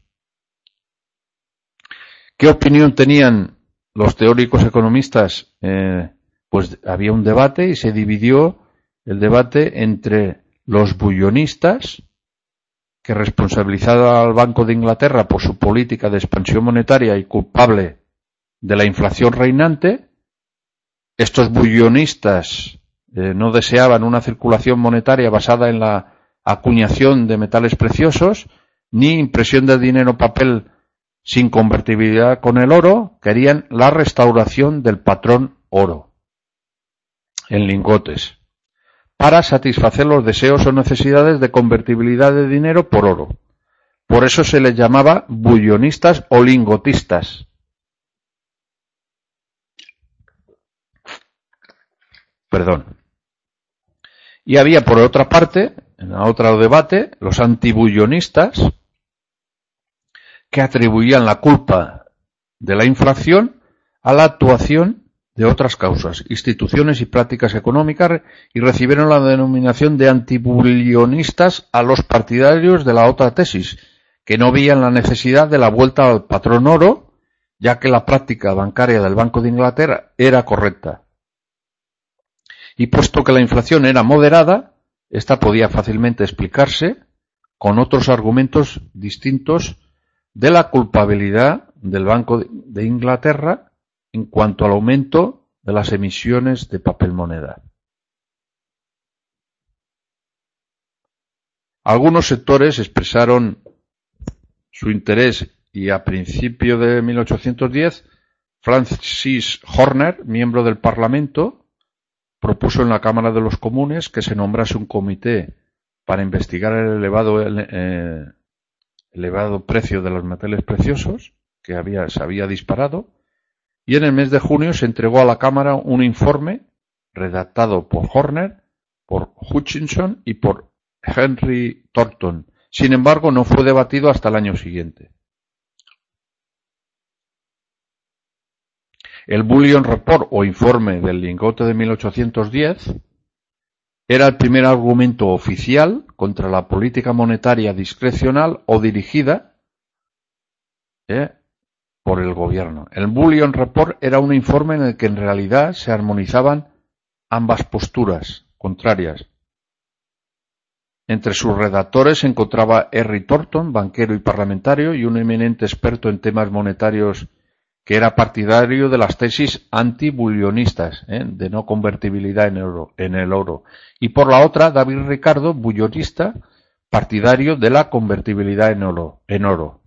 ¿Qué opinión tenían los teóricos economistas? Eh, pues había un debate y se dividió el debate entre los bullonistas, que responsabilizaban al Banco de Inglaterra por su política de expansión monetaria y culpable de la inflación reinante. Estos bullonistas eh, no deseaban una circulación monetaria basada en la acuñación de metales preciosos, ni impresión de dinero papel sin convertibilidad con el oro. Querían la restauración del patrón oro en lingotes, para satisfacer los deseos o necesidades de convertibilidad de dinero por oro. Por eso se les llamaba bullonistas o lingotistas. Perdón. Y había, por otra parte, en otro debate, los antibullonistas, que atribuían la culpa de la inflación a la actuación de otras causas, instituciones y prácticas económicas, y recibieron la denominación de antibullonistas a los partidarios de la otra tesis, que no veían la necesidad de la vuelta al patrón oro, ya que la práctica bancaria del Banco de Inglaterra era correcta. Y puesto que la inflación era moderada, esta podía fácilmente explicarse con otros argumentos distintos de la culpabilidad del Banco de Inglaterra en cuanto al aumento de las emisiones de papel moneda. Algunos sectores expresaron su interés y a principios de mil ochocientos diez, Francis Horner, miembro del Parlamento, propuso en la Cámara de los Comunes que se nombrase un comité para investigar el elevado, eh, elevado precio de los metales preciosos que había, se había disparado. Y en el mes de junio se entregó a la Cámara un informe redactado por Horner, por Hutchinson y por Henry Thornton. Sin embargo, no fue debatido hasta el año siguiente. El Bullion Report o informe del lingote de mil ochocientos diez era el primer argumento oficial contra la política monetaria discrecional o dirigida ¿eh? por el gobierno. El Bullion Report era un informe en el que en realidad se armonizaban ambas posturas contrarias. Entre sus redactores se encontraba Henry Thornton, banquero y parlamentario, y un eminente experto en temas monetarios que era partidario de las tesis anti-bullionistas, ¿eh? de no convertibilidad en, euro, en el oro. Y por la otra, David Ricardo, bullionista, partidario de la convertibilidad en oro. En oro.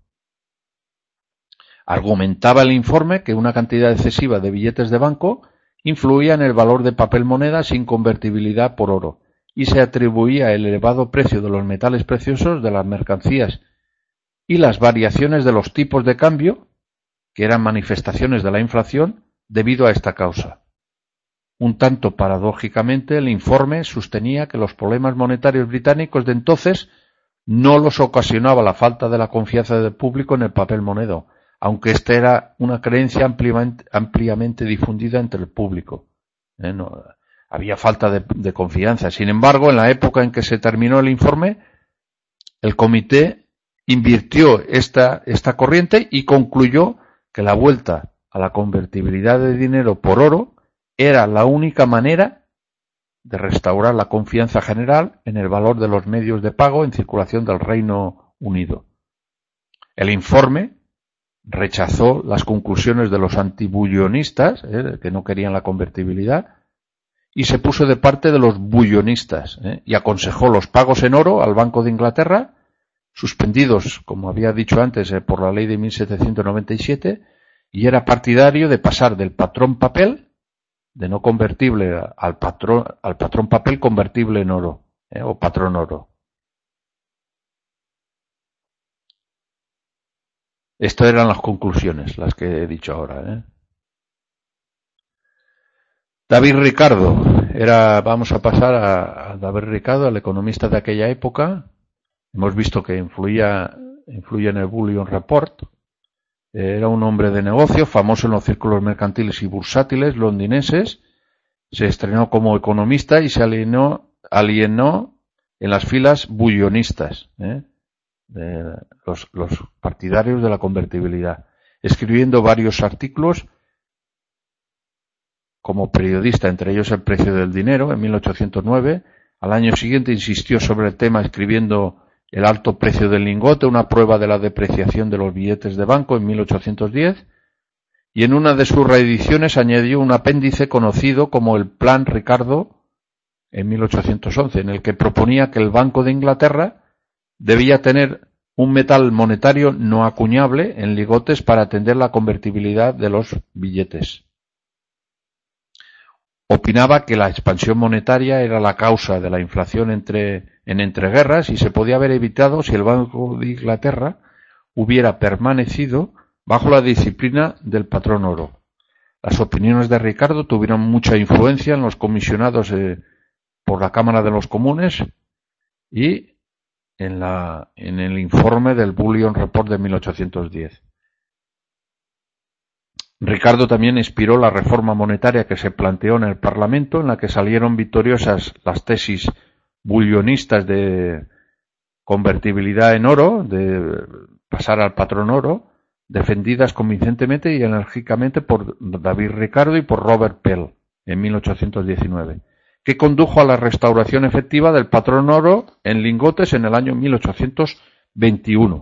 Argumentaba el informe que una cantidad excesiva de billetes de banco influía en el valor de papel moneda sin convertibilidad por oro, y se atribuía el elevado precio de los metales preciosos, de las mercancías y las variaciones de los tipos de cambio, que eran manifestaciones de la inflación, debido a esta causa. Un tanto paradójicamente, el informe sostenía que los problemas monetarios británicos de entonces no los ocasionaba la falta de la confianza del público en el papel moneda, aunque esta era una creencia ampliamente, ampliamente difundida entre el público. ¿Eh? No, había falta de, de confianza. Sin embargo, en la época en que se terminó el informe, el comité invirtió esta, esta corriente y concluyó que la vuelta a la convertibilidad de dinero por oro era la única manera de restaurar la confianza general en el valor de los medios de pago en circulación del Reino Unido. El informe rechazó las conclusiones de los antibullonistas, eh, que no querían la convertibilidad, y se puso de parte de los bullonistas, eh, y aconsejó los pagos en oro al Banco de Inglaterra, suspendidos, como había dicho antes, eh, por la ley de mil setecientos noventa y siete, y era partidario de pasar del patrón papel, de no convertible, al patrón, al patrón papel convertible en oro, eh, o patrón oro. Estas eran las conclusiones, las que he dicho ahora. ¿eh? David Ricardo, era, vamos a pasar a, a David Ricardo, el economista de aquella época. Hemos visto que influía, influía en el Bullion Report. Era un hombre de negocio, famoso en los círculos mercantiles y bursátiles londinenses. Se estrenó como economista y se alienó, alienó en las filas bullionistas. ¿eh? De los, los partidarios de la convertibilidad, escribiendo varios artículos como periodista, entre ellos El precio del dinero, en mil ochocientos nueve. Al año siguiente insistió sobre el tema escribiendo El alto precio del lingote, una prueba de la depreciación de los billetes de banco, en mil ochocientos diez. Y en una de sus reediciones añadió un apéndice conocido como el Plan Ricardo, en mil ochocientos once, en el que proponía que el Banco de Inglaterra debía tener un metal monetario no acuñable en lingotes para atender la convertibilidad de los billetes. Opinaba que la expansión monetaria era la causa de la inflación entre, en entreguerras y se podía haber evitado si el Banco de Inglaterra hubiera permanecido bajo la disciplina del patrón oro. Las opiniones de Ricardo tuvieron mucha influencia en los comisionados eh, por la Cámara de los Comunes y en, la, en el informe del Bullion Report de mil ochocientos diez. Ricardo también inspiró la reforma monetaria que se planteó en el Parlamento, en la que salieron victoriosas las tesis bullionistas de convertibilidad en oro, de pasar al patrón oro, defendidas convincentemente y enérgicamente por David Ricardo y por Robert Pell en mil ochocientos diecinueve, que condujo a la restauración efectiva del patrón oro en lingotes en el año mil ochocientos veintiuno.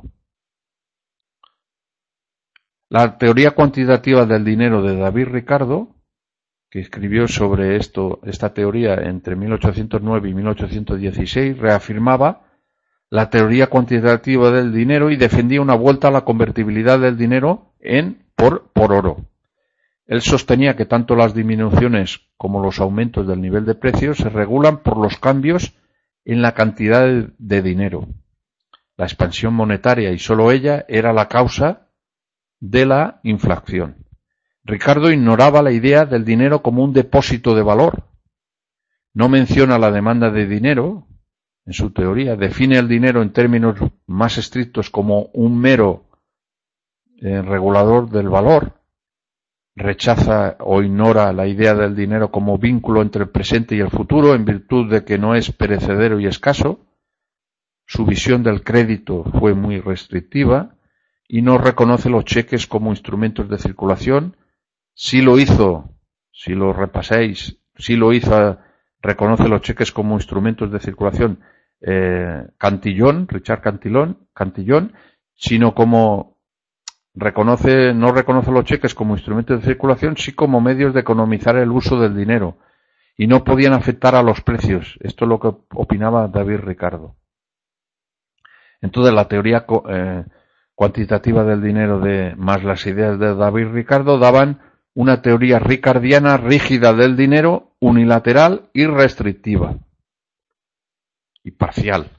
La teoría cuantitativa del dinero de David Ricardo, que escribió sobre esto, esta teoría entre mil ochocientos nueve y mil ochocientos dieciséis, reafirmaba la teoría cuantitativa del dinero y defendía una vuelta a la convertibilidad del dinero en por, por oro. Él sostenía que tanto las disminuciones como los aumentos del nivel de precios se regulan por los cambios en la cantidad de, de dinero. La expansión monetaria y sólo ella era la causa de la inflación. Ricardo ignoraba la idea del dinero como un depósito de valor. No menciona la demanda de dinero en su teoría. Define el dinero en términos más estrictos como un mero eh, regulador del valor. Rechaza o ignora la idea del dinero como vínculo entre el presente y el futuro, en virtud de que no es perecedero y escaso. Su visión del crédito fue muy restrictiva y no reconoce los cheques como instrumentos de circulación. Sí lo hizo, si lo repasáis, sí lo hizo, reconoce los cheques como instrumentos de circulación eh, Cantillon, Richard Cantillon, Cantillon, sino como reconoce, no reconoce los cheques como instrumentos de circulación, sí como medios de economizar el uso del dinero, y no podían afectar a los precios. Esto es lo que opinaba David Ricardo. Entonces la teoría eh, cuantitativa del dinero de más las ideas de David Ricardo daban una teoría ricardiana rígida del dinero, unilateral y restrictiva y parcial.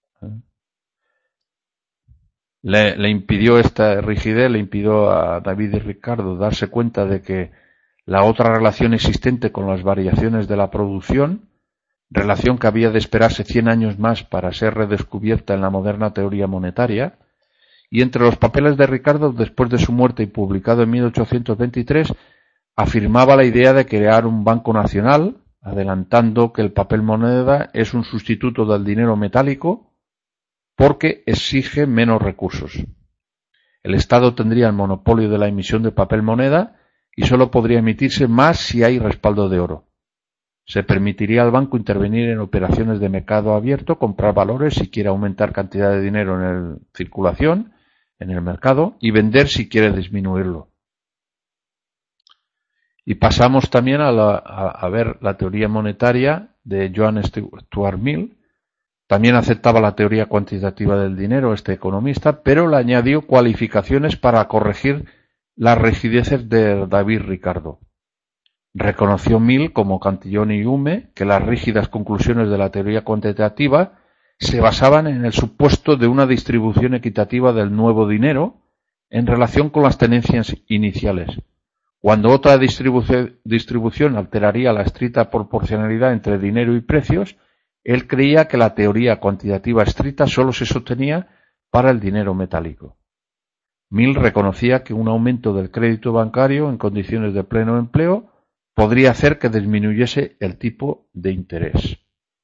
Le, le impidió esta rigidez, le impidió a David y Ricardo darse cuenta de que la otra relación existente con las variaciones de la producción, relación que había de esperarse cien años más para ser redescubierta en la moderna teoría monetaria. Y entre los papeles de Ricardo, después de su muerte y publicado en mil ochocientos veintitrés, afirmaba la idea de crear un banco nacional, adelantando que el papel moneda es un sustituto del dinero metálico porque exige menos recursos. El Estado tendría el monopolio de la emisión de papel moneda y solo podría emitirse más si hay respaldo de oro. Se permitiría al banco intervenir en operaciones de mercado abierto, comprar valores si quiere aumentar cantidad de dinero en la circulación, en el mercado, y vender si quiere disminuirlo. Y pasamos también a, la, a, a ver la teoría monetaria de John Stuart Mill. También aceptaba la teoría cuantitativa del dinero este economista, pero le añadió cualificaciones para corregir las rigideces de David Ricardo. Reconoció Mill, como Cantillon y Hume, que las rígidas conclusiones de la teoría cuantitativa se basaban en el supuesto de una distribución equitativa del nuevo dinero en relación con las tenencias iniciales, cuando otra distribu- distribución alteraría la estricta proporcionalidad entre dinero y precios. Él creía que la teoría cuantitativa estricta solo se sostenía para el dinero metálico. Mill reconocía que un aumento del crédito bancario en condiciones de pleno empleo podría hacer que disminuyese el tipo de interés.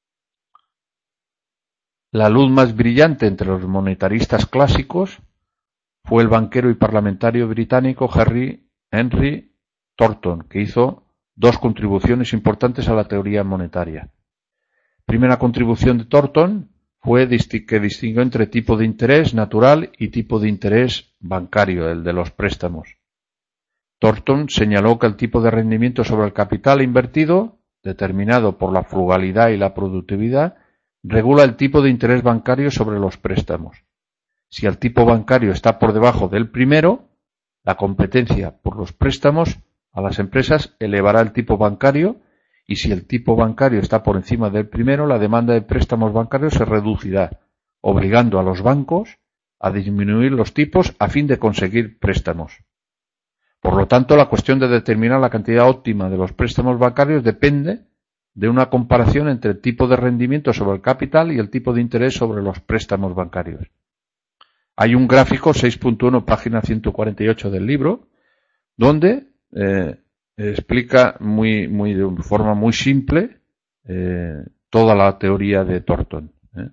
La luz más brillante entre los monetaristas clásicos fue el banquero y parlamentario británico Henry, Henry Thornton, que hizo dos contribuciones importantes a la teoría monetaria. Primera contribución de Thornton fue que distinguió entre tipo de interés natural y tipo de interés bancario, el de los préstamos. Thornton señaló que el tipo de rendimiento sobre el capital invertido, determinado por la frugalidad y la productividad, regula el tipo de interés bancario sobre los préstamos. Si el tipo bancario está por debajo del primero, la competencia por los préstamos a las empresas elevará el tipo bancario, y si el tipo bancario está por encima del primero, la demanda de préstamos bancarios se reducirá, obligando a los bancos a disminuir los tipos a fin de conseguir préstamos. Por lo tanto, la cuestión de determinar la cantidad óptima de los préstamos bancarios depende de una comparación entre el tipo de rendimiento sobre el capital y el tipo de interés sobre los préstamos bancarios. Hay un gráfico, seis punto uno, página ciento cuarenta y ocho del libro, donde eh, explica muy, muy, de forma muy simple eh, toda la teoría de Thornton. ¿eh?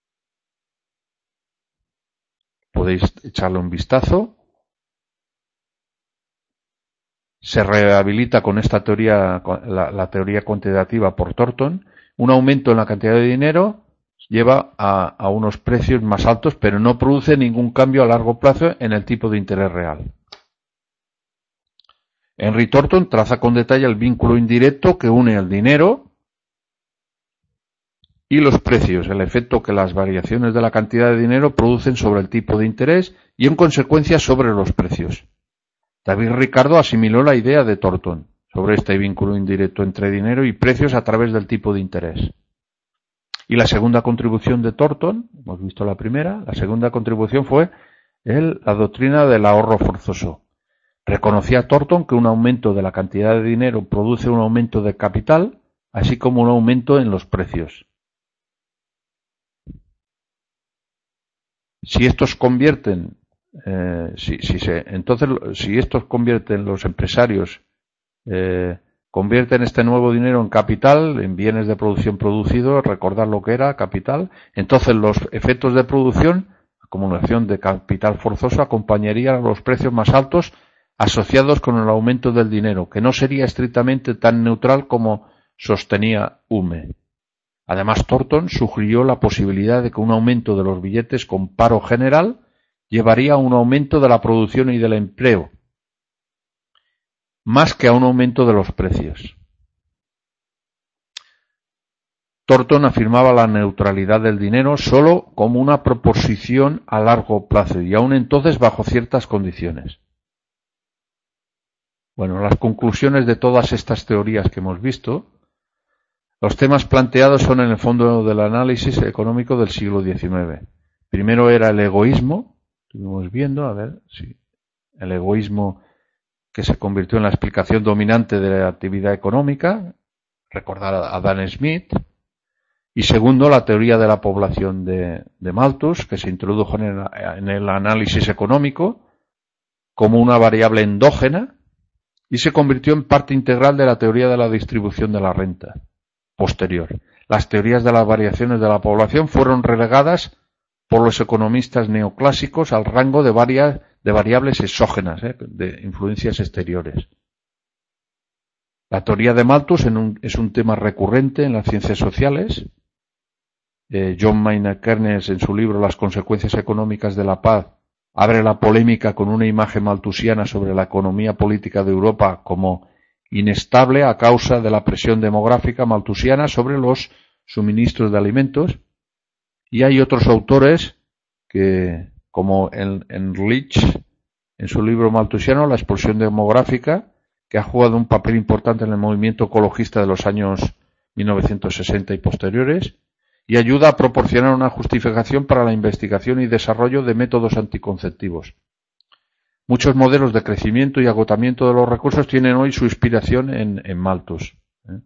Podéis echarle un vistazo. Se rehabilita con esta teoría, la, la teoría cuantitativa por Thornton, un aumento en la cantidad de dinero lleva a, a unos precios más altos, pero no produce ningún cambio a largo plazo en el tipo de interés real. Henry Thornton traza con detalle el vínculo indirecto que une el dinero y los precios, el efecto que las variaciones de la cantidad de dinero producen sobre el tipo de interés y en consecuencia sobre los precios. David Ricardo asimiló la idea de Thornton sobre este vínculo indirecto entre dinero y precios a través del tipo de interés. Y la segunda contribución de Thornton, hemos visto la primera, la segunda contribución fue el, la doctrina del ahorro forzoso. Reconocía Thornton que un aumento de la cantidad de dinero produce un aumento de capital, así como un aumento en los precios. Si estos convierten, eh, si, si se, entonces, si estos convierten los empresarios, eh, convierten este nuevo dinero en capital, en bienes de producción producidos, recordar lo que era capital, entonces los efectos de producción, acumulación de capital forzoso, acompañarían a los precios más altos asociados con el aumento del dinero, que no sería estrictamente tan neutral como sostenía Hume. Además, Thornton sugirió la posibilidad de que un aumento de los billetes con paro general llevaría a un aumento de la producción y del empleo, más que a un aumento de los precios. Thornton afirmaba la neutralidad del dinero solo como una proposición a largo plazo y aún entonces bajo ciertas condiciones. Bueno, las conclusiones de todas estas teorías que hemos visto, los temas planteados son en el fondo del análisis económico del siglo diecinueve. Primero era el egoísmo, estuvimos viendo, a ver, sí, el egoísmo que se convirtió en la explicación dominante de la actividad económica, recordar a Adam Smith. Y segundo, la teoría de la población de, de Malthus, que se introdujo en el, en el análisis económico como una variable endógena y se convirtió en parte integral de la teoría de la distribución de la renta posterior. Las teorías de las variaciones de la población fueron relegadas por los economistas neoclásicos al rango de, varias, de variables exógenas, ¿eh? de influencias exteriores. La teoría de Malthus en un, es un tema recurrente en las ciencias sociales. Eh, John Maynard Keynes, en su libro Las consecuencias económicas de la paz, abre la polémica con una imagen malthusiana sobre la economía política de Europa como inestable a causa de la presión demográfica malthusiana sobre los suministros de alimentos. Y hay otros autores que, como en, en Leach, en su libro malthusiano, La explosión demográfica, que ha jugado un papel importante en el movimiento ecologista de los años mil novecientos sesenta y posteriores, y ayuda a proporcionar una justificación para la investigación y desarrollo de métodos anticonceptivos. Muchos modelos de crecimiento y agotamiento de los recursos tienen hoy su inspiración en, en Malthus. ¿eh?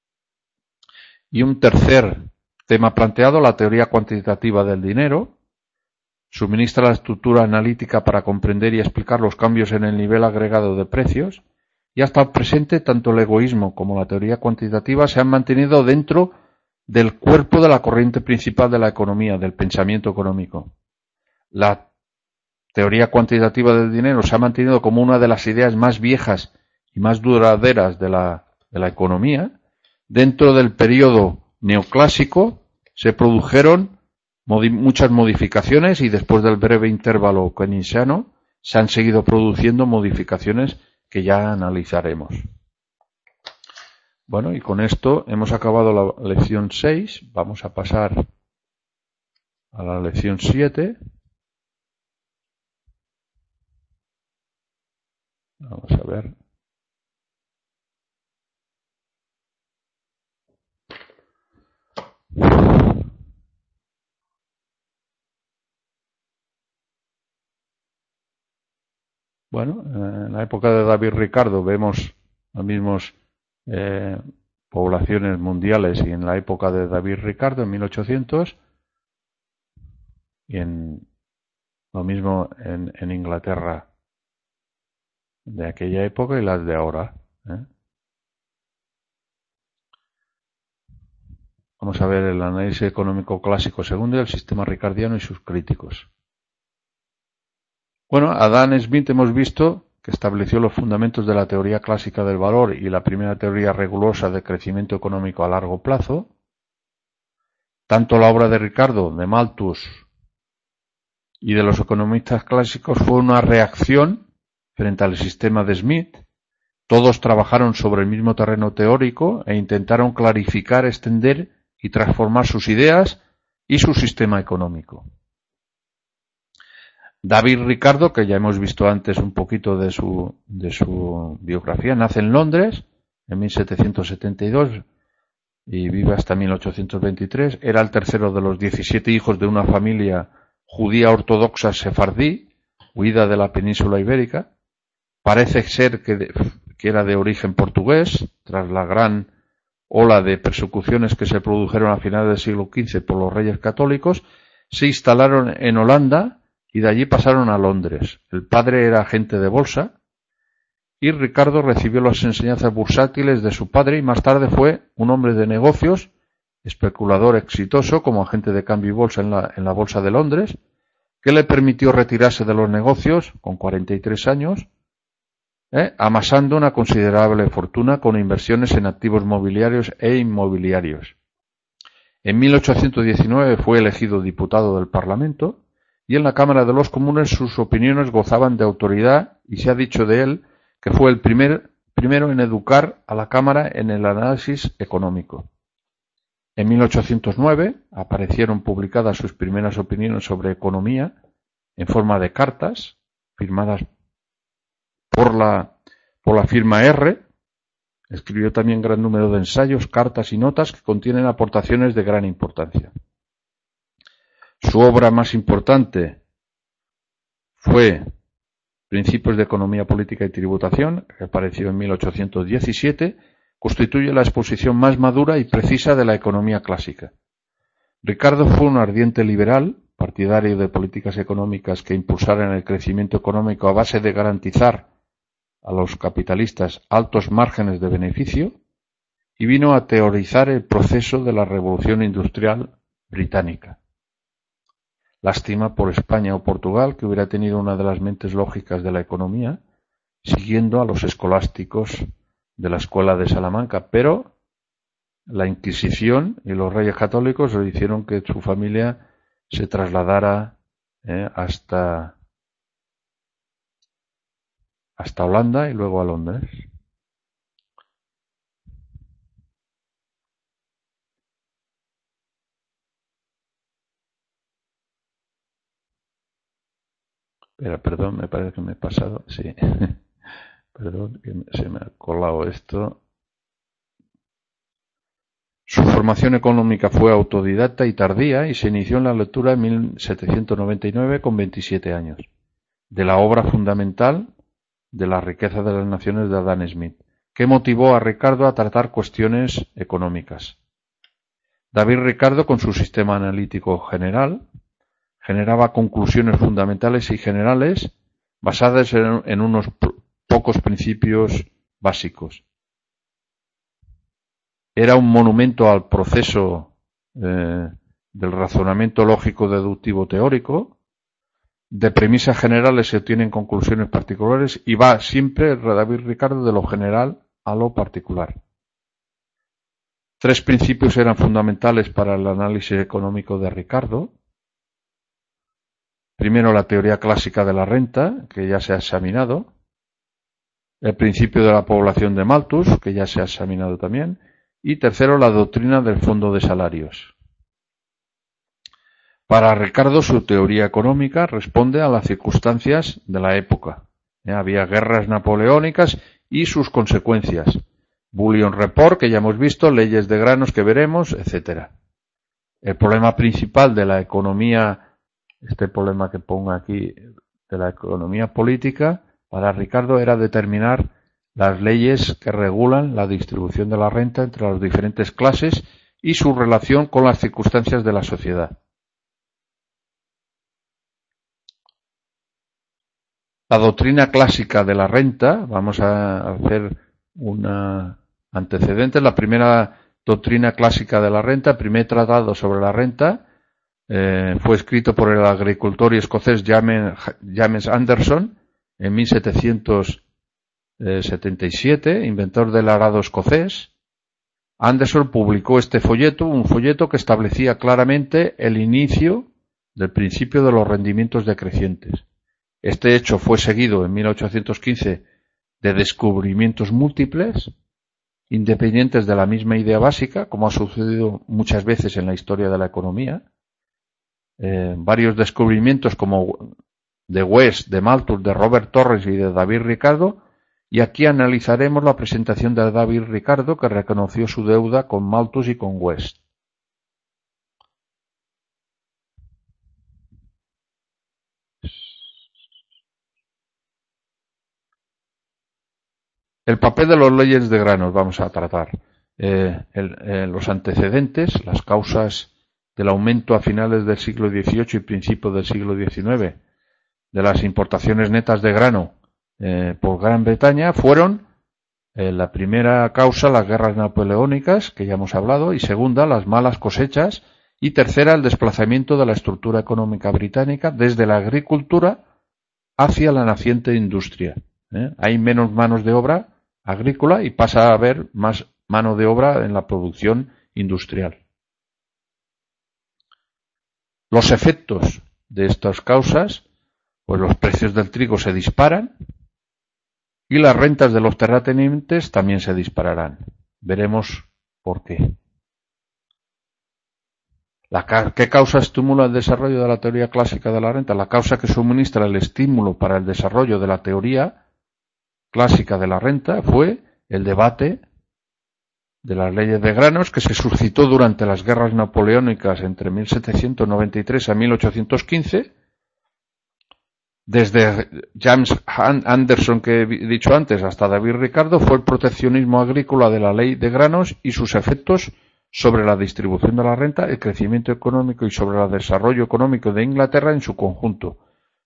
Y un tercer tema planteado, la teoría cuantitativa del dinero, suministra la estructura analítica para comprender y explicar los cambios en el nivel agregado de precios, y hasta el presente tanto el egoísmo como la teoría cuantitativa se han mantenido dentro del cuerpo de la corriente principal de la economía, del pensamiento económico. La teoría cuantitativa del dinero se ha mantenido como una de las ideas más viejas y más duraderas de la de la economía, dentro del periodo neoclásico se produjeron modi- muchas modificaciones y después del breve intervalo keynesiano se han seguido produciendo modificaciones que ya analizaremos. Bueno, y con esto hemos acabado la lección seis. Vamos a pasar a la lección siete. Vamos a ver. Bueno, en la época de David Ricardo vemos las mismas eh, poblaciones mundiales y en la época de David Ricardo en mil ochocientos y en lo mismo en, en Inglaterra de aquella época y las de ahora. ¿eh? Vamos a ver el análisis económico clásico segundo y el sistema ricardiano y sus críticos. Bueno, Adam Smith hemos visto que estableció los fundamentos de la teoría clásica del valor y la primera teoría rigurosa de crecimiento económico a largo plazo. Tanto la obra de Ricardo, de Malthus y de los economistas clásicos fue una reacción frente al sistema de Smith. Todos trabajaron sobre el mismo terreno teórico e intentaron clarificar, extender y transformar sus ideas y su sistema económico. David Ricardo, que ya hemos visto antes un poquito de su, de su biografía, nace en Londres en mil setecientos setenta y dos y vive hasta mil ochocientos veintitrés. Era el tercero de los diecisiete hijos de una familia judía ortodoxa sefardí, huida de la península ibérica. Parece ser que, de, que era de origen portugués, tras la gran ola de persecuciones que se produjeron a finales del siglo quince por los reyes católicos. Se instalaron en Holanda y de allí pasaron a Londres. El padre era agente de bolsa y Ricardo recibió las enseñanzas bursátiles de su padre y más tarde fue un hombre de negocios, especulador exitoso como agente de cambio y bolsa en la, en la bolsa de Londres, que le permitió retirarse de los negocios con cuarenta y tres años, eh, amasando una considerable fortuna con inversiones en activos mobiliarios e inmobiliarios. En mil ochocientos diecinueve fue elegido diputado del Parlamento y en la Cámara de los Comunes sus opiniones gozaban de autoridad y se ha dicho de él que fue el primer, primero en educar a la Cámara en el análisis económico. En mil ochocientos nueve aparecieron publicadas sus primeras opiniones sobre economía en forma de cartas firmadas por la, por la firma R. Escribió también gran número de ensayos, cartas y notas que contienen aportaciones de gran importancia. Su obra más importante fue Principios de Economía Política y Tributación, que apareció en mil ochocientos diecisiete, constituye la exposición más madura y precisa de la economía clásica. Ricardo fue un ardiente liberal, partidario de políticas económicas que impulsaran el crecimiento económico a base de garantizar a los capitalistas altos márgenes de beneficio, y vino a teorizar el proceso de la Revolución Industrial británica. Lástima por España o Portugal, que hubiera tenido una de las mentes lógicas de la economía, siguiendo a los escolásticos de la escuela de Salamanca, pero la Inquisición y los reyes católicos le hicieron que su familia se trasladara eh, hasta, hasta Holanda y luego a Londres. Pero, perdón, me parece que me he pasado. Sí. Perdón, que se me ha colado esto. Su formación económica fue autodidacta y tardía y se inició en la lectura en mil setecientos noventa y nueve con veintisiete años, de la obra fundamental de La riqueza de las naciones de Adam Smith, que motivó a Ricardo a tratar cuestiones económicas. David Ricardo, con su sistema analítico general, generaba conclusiones fundamentales y generales basadas en, en unos pocos principios básicos. Era un monumento al proceso eh, del razonamiento lógico deductivo teórico. De premisas generales se obtienen conclusiones particulares y va siempre David Ricardo de lo general a lo particular. Tres principios eran fundamentales para el análisis económico de Ricardo. Primero, la teoría clásica de la renta, que ya se ha examinado. El principio de la población de Malthus, que ya se ha examinado también. Y tercero, la doctrina del fondo de salarios. Para Ricardo, su teoría económica responde a las circunstancias de la época. ¿Eh? Había guerras napoleónicas y sus consecuencias. Bullion Report, que ya hemos visto, leyes de granos que veremos, etcétera. El problema principal de la economía, este problema que pongo aquí, de la economía política, para Ricardo era determinar las leyes que regulan la distribución de la renta entre las diferentes clases y su relación con las circunstancias de la sociedad. La doctrina clásica de la renta, vamos a hacer una antecedente, la primera doctrina clásica de la renta, el primer tratado sobre la renta, eh, fue escrito por el agricultor y escocés James Anderson en mil setecientos setenta y siete, inventor del arado escocés. Anderson publicó este folleto, un folleto que establecía claramente el inicio del principio de los rendimientos decrecientes. Este hecho fue seguido en mil ochocientos quince de descubrimientos múltiples, independientes de la misma idea básica, como ha sucedido muchas veces en la historia de la economía. Eh, varios descubrimientos como de West, de Malthus, de Robert Torres y de David Ricardo, y aquí analizaremos la presentación de David Ricardo, que reconoció su deuda con Malthus y con West. El papel de las leyes de granos vamos a tratar. Eh, el, eh, los antecedentes, las causas del aumento a finales del siglo dieciocho y principios del siglo diecinueve de las importaciones netas de grano eh, por Gran Bretaña fueron eh, la primera causa, las guerras napoleónicas, que ya hemos hablado, y segunda, las malas cosechas, y tercera, el desplazamiento de la estructura económica británica desde la agricultura hacia la naciente industria. ¿eh? Hay menos manos de obra agrícola y pasa a haber más mano de obra en la producción industrial. Los efectos de estas causas, pues los precios del trigo se disparan y las rentas de los terratenientes también se dispararán. Veremos por qué. La ca ¿Qué causa estimula el desarrollo de la teoría clásica de la renta? La causa que suministra el estímulo para el desarrollo de la teoría clásica de la renta fue el debate de las leyes de granos que se suscitó durante las guerras napoleónicas entre mil setecientos noventa y tres a mil ochocientos quince. Desde James Anderson, que he dicho antes, hasta David Ricardo, fue el proteccionismo agrícola de la ley de granos y sus efectos sobre la distribución de la renta, el crecimiento económico y sobre el desarrollo económico de Inglaterra en su conjunto.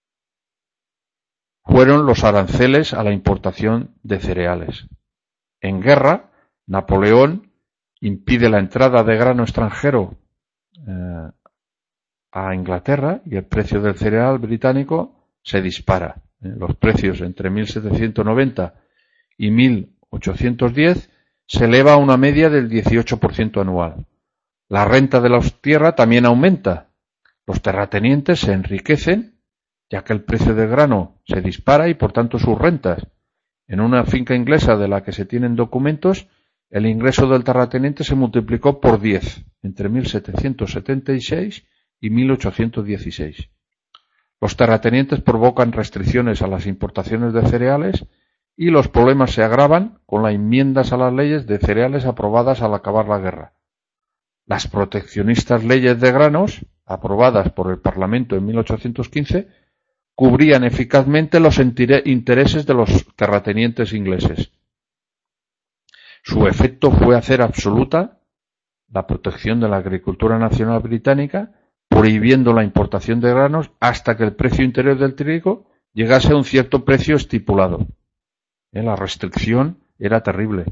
Fueron los aranceles a la importación de cereales. En guerra, Napoleón impide la entrada de grano extranjero eh, a Inglaterra y el precio del cereal británico se dispara. Eh, los precios entre mil setecientos noventa y mil ochocientos diez se eleva a una media del dieciocho por ciento anual. La renta de la tierra también aumenta. Los terratenientes se enriquecen ya que el precio del grano se dispara y por tanto sus rentas. En una finca inglesa de la que se tienen documentos, el ingreso del terrateniente se multiplicó por diez entre mil setecientos setenta y seis y mil ochocientos dieciséis. Los terratenientes provocan restricciones a las importaciones de cereales y los problemas se agravan con las enmiendas a las leyes de cereales aprobadas al acabar la guerra. Las proteccionistas leyes de granos, aprobadas por el Parlamento en mil ochocientos quince, cubrían eficazmente los intereses de los terratenientes ingleses. Su efecto fue hacer absoluta la protección de la agricultura nacional británica, prohibiendo la importación de granos hasta que el precio interior del trigo llegase a un cierto precio estipulado. ¿Eh? La restricción era terrible.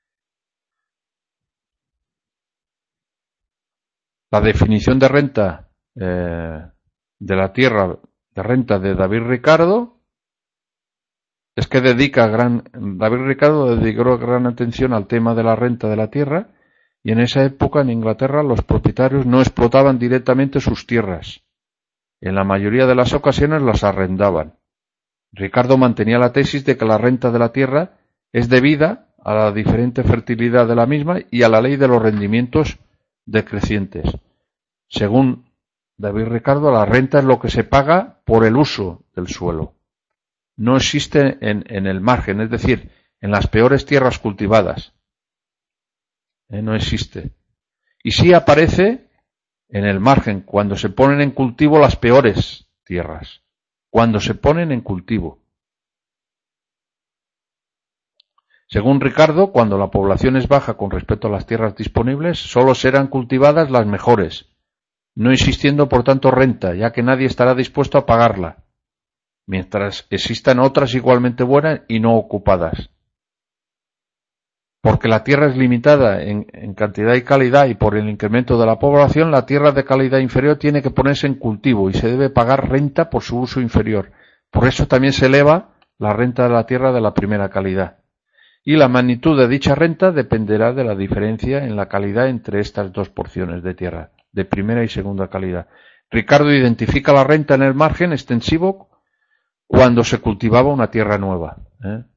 La definición de renta eh, de la tierra de renta de David Ricardo es que dedica gran David Ricardo dedicó gran atención al tema de la renta de la tierra y en esa época en Inglaterra los propietarios no explotaban directamente sus tierras. En la mayoría de las ocasiones las arrendaban. Ricardo mantenía la tesis de que la renta de la tierra es debida a la diferente fertilidad de la misma y a la ley de los rendimientos decrecientes. Según David Ricardo, la renta es lo que se paga por el uso del suelo. No existe en, en el margen, es decir, en las peores tierras cultivadas. Eh, no existe. Y sí aparece en el margen, cuando se ponen en cultivo las peores tierras. Cuando se ponen en cultivo. Según Ricardo, cuando la población es baja con respecto a las tierras disponibles, solo serán cultivadas las mejores, no existiendo por tanto renta, ya que nadie estará dispuesto a pagarla, mientras existan otras igualmente buenas y no ocupadas. Porque la tierra es limitada en, en cantidad y calidad y por el incremento de la población, la tierra de calidad inferior tiene que ponerse en cultivo y se debe pagar renta por su uso inferior. Por eso también se eleva la renta de la tierra de la primera calidad. Y la magnitud de dicha renta dependerá de la diferencia en la calidad entre estas dos porciones de tierra, de primera y segunda calidad. Ricardo identifica la renta en el margen extensivo cuando se cultivaba una tierra nueva. ¿eh?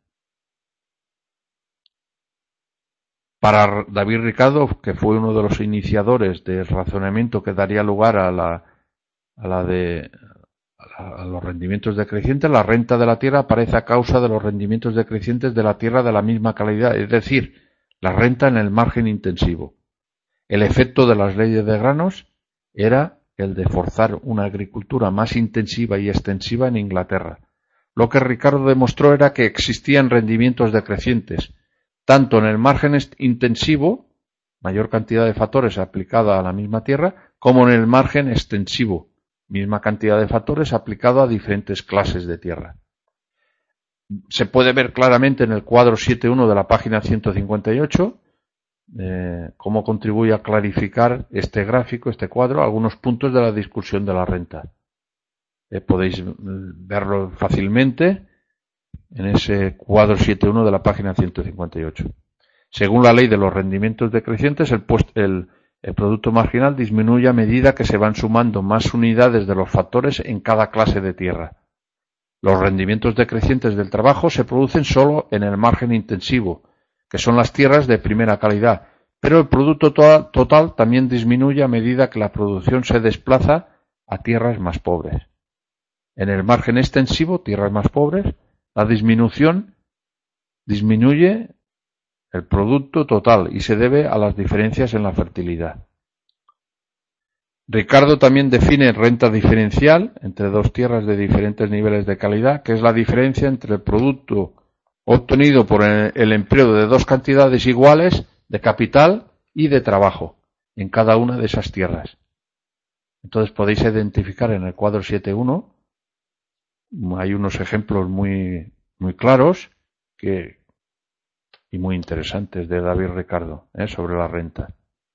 Para David Ricardo, que fue uno de los iniciadores del razonamiento que daría lugar a la, a la de a los rendimientos decrecientes, la renta de la tierra aparece a causa de los rendimientos decrecientes de la tierra de la misma calidad, es decir, la renta en el margen intensivo. El efecto de las leyes de granos era el de forzar una agricultura más intensiva y extensiva en Inglaterra. Lo que Ricardo demostró era que existían rendimientos decrecientes, tanto en el margen intensivo, mayor cantidad de factores aplicada a la misma tierra, como en el margen extensivo, misma cantidad de factores aplicado a diferentes clases de tierra. Se puede ver claramente en el cuadro siete punto uno de la página ciento cincuenta y ocho eh, cómo contribuye a clarificar este gráfico, este cuadro, algunos puntos de la discusión de la renta. Eh, podéis verlo fácilmente en ese cuadro siete punto uno de la página ciento cincuenta y ocho. Según la ley de los rendimientos decrecientes, el, post, el El producto marginal disminuye a medida que se van sumando más unidades de los factores en cada clase de tierra. Los rendimientos decrecientes del trabajo se producen solo en el margen intensivo, que son las tierras de primera calidad, pero el producto to- total también disminuye a medida que la producción se desplaza a tierras más pobres. En el margen extensivo, tierras más pobres, la disminución disminuye el producto total y se debe a las diferencias en la fertilidad. Ricardo también define renta diferencial entre dos tierras de diferentes niveles de calidad, que es la diferencia entre el producto obtenido por el empleo de dos cantidades iguales de capital y de trabajo en cada una de esas tierras. Entonces podéis identificar en el cuadro siete punto uno, hay unos ejemplos muy, muy claros que y muy interesantes de David Ricardo ¿eh? sobre la renta.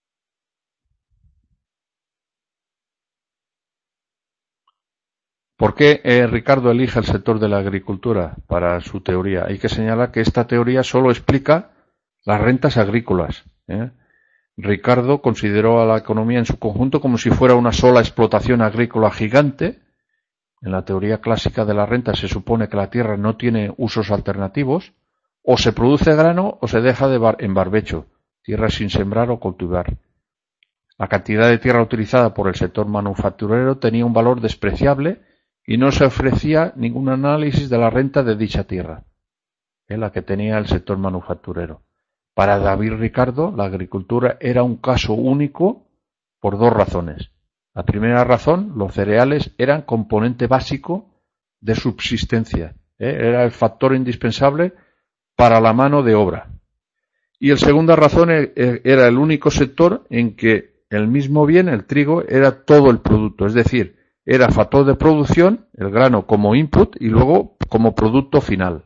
¿Por qué eh, Ricardo elige el sector de la agricultura para su teoría? Hay que señalar que esta teoría solo explica las rentas agrícolas. ¿eh? Ricardo consideró a la economía en su conjunto como si fuera una sola explotación agrícola gigante. En la teoría clásica de la renta se supone que la tierra no tiene usos alternativos. O se produce grano o se deja de bar- en barbecho, tierra sin sembrar o cultivar. La cantidad de tierra utilizada por el sector manufacturero tenía un valor despreciable y no se ofrecía ningún análisis de la renta de dicha tierra, ¿eh? la que tenía el sector manufacturero. Para David Ricardo, la agricultura era un caso único por dos razones. La primera razón, los cereales eran componente básico de subsistencia, ¿eh? era el factor indispensable para la mano de obra. Y la segunda razón era el único sector en que el mismo bien, el trigo, era todo el producto, es decir, era factor de producción, el grano como input y luego como producto final.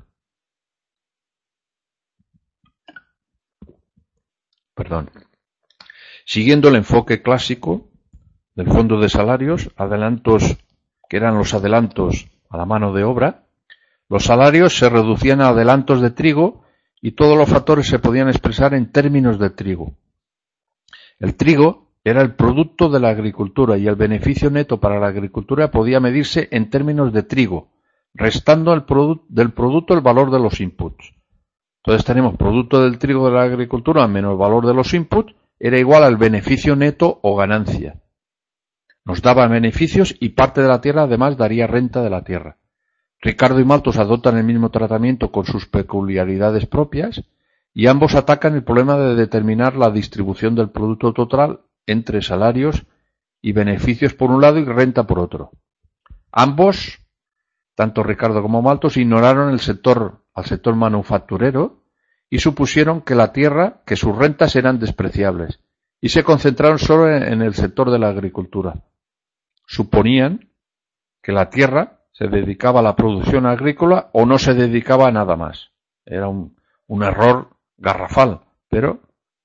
Perdón. Siguiendo el enfoque clásico del fondo de salarios, adelantos que eran los adelantos a la mano de obra, los salarios se reducían a adelantos de trigo y todos los factores se podían expresar en términos de trigo. El trigo era el producto de la agricultura y el beneficio neto para la agricultura podía medirse en términos de trigo, restando el produ- del producto el valor de los inputs. Entonces tenemos producto del trigo de la agricultura menos el valor de los inputs era igual al beneficio neto o ganancia. Nos daba beneficios y parte de la tierra además daría renta de la tierra. Ricardo y Malthus adoptan el mismo tratamiento con sus peculiaridades propias y ambos atacan el problema de determinar la distribución del producto total entre salarios y beneficios por un lado y renta por otro. Ambos, tanto Ricardo como Malthus, ignoraron el sector, al sector manufacturero y supusieron que la tierra, que sus rentas eran despreciables y se concentraron solo en el sector de la agricultura. Suponían que la tierra se dedicaba a la producción agrícola o no se dedicaba a nada más. Era un, un error garrafal, pero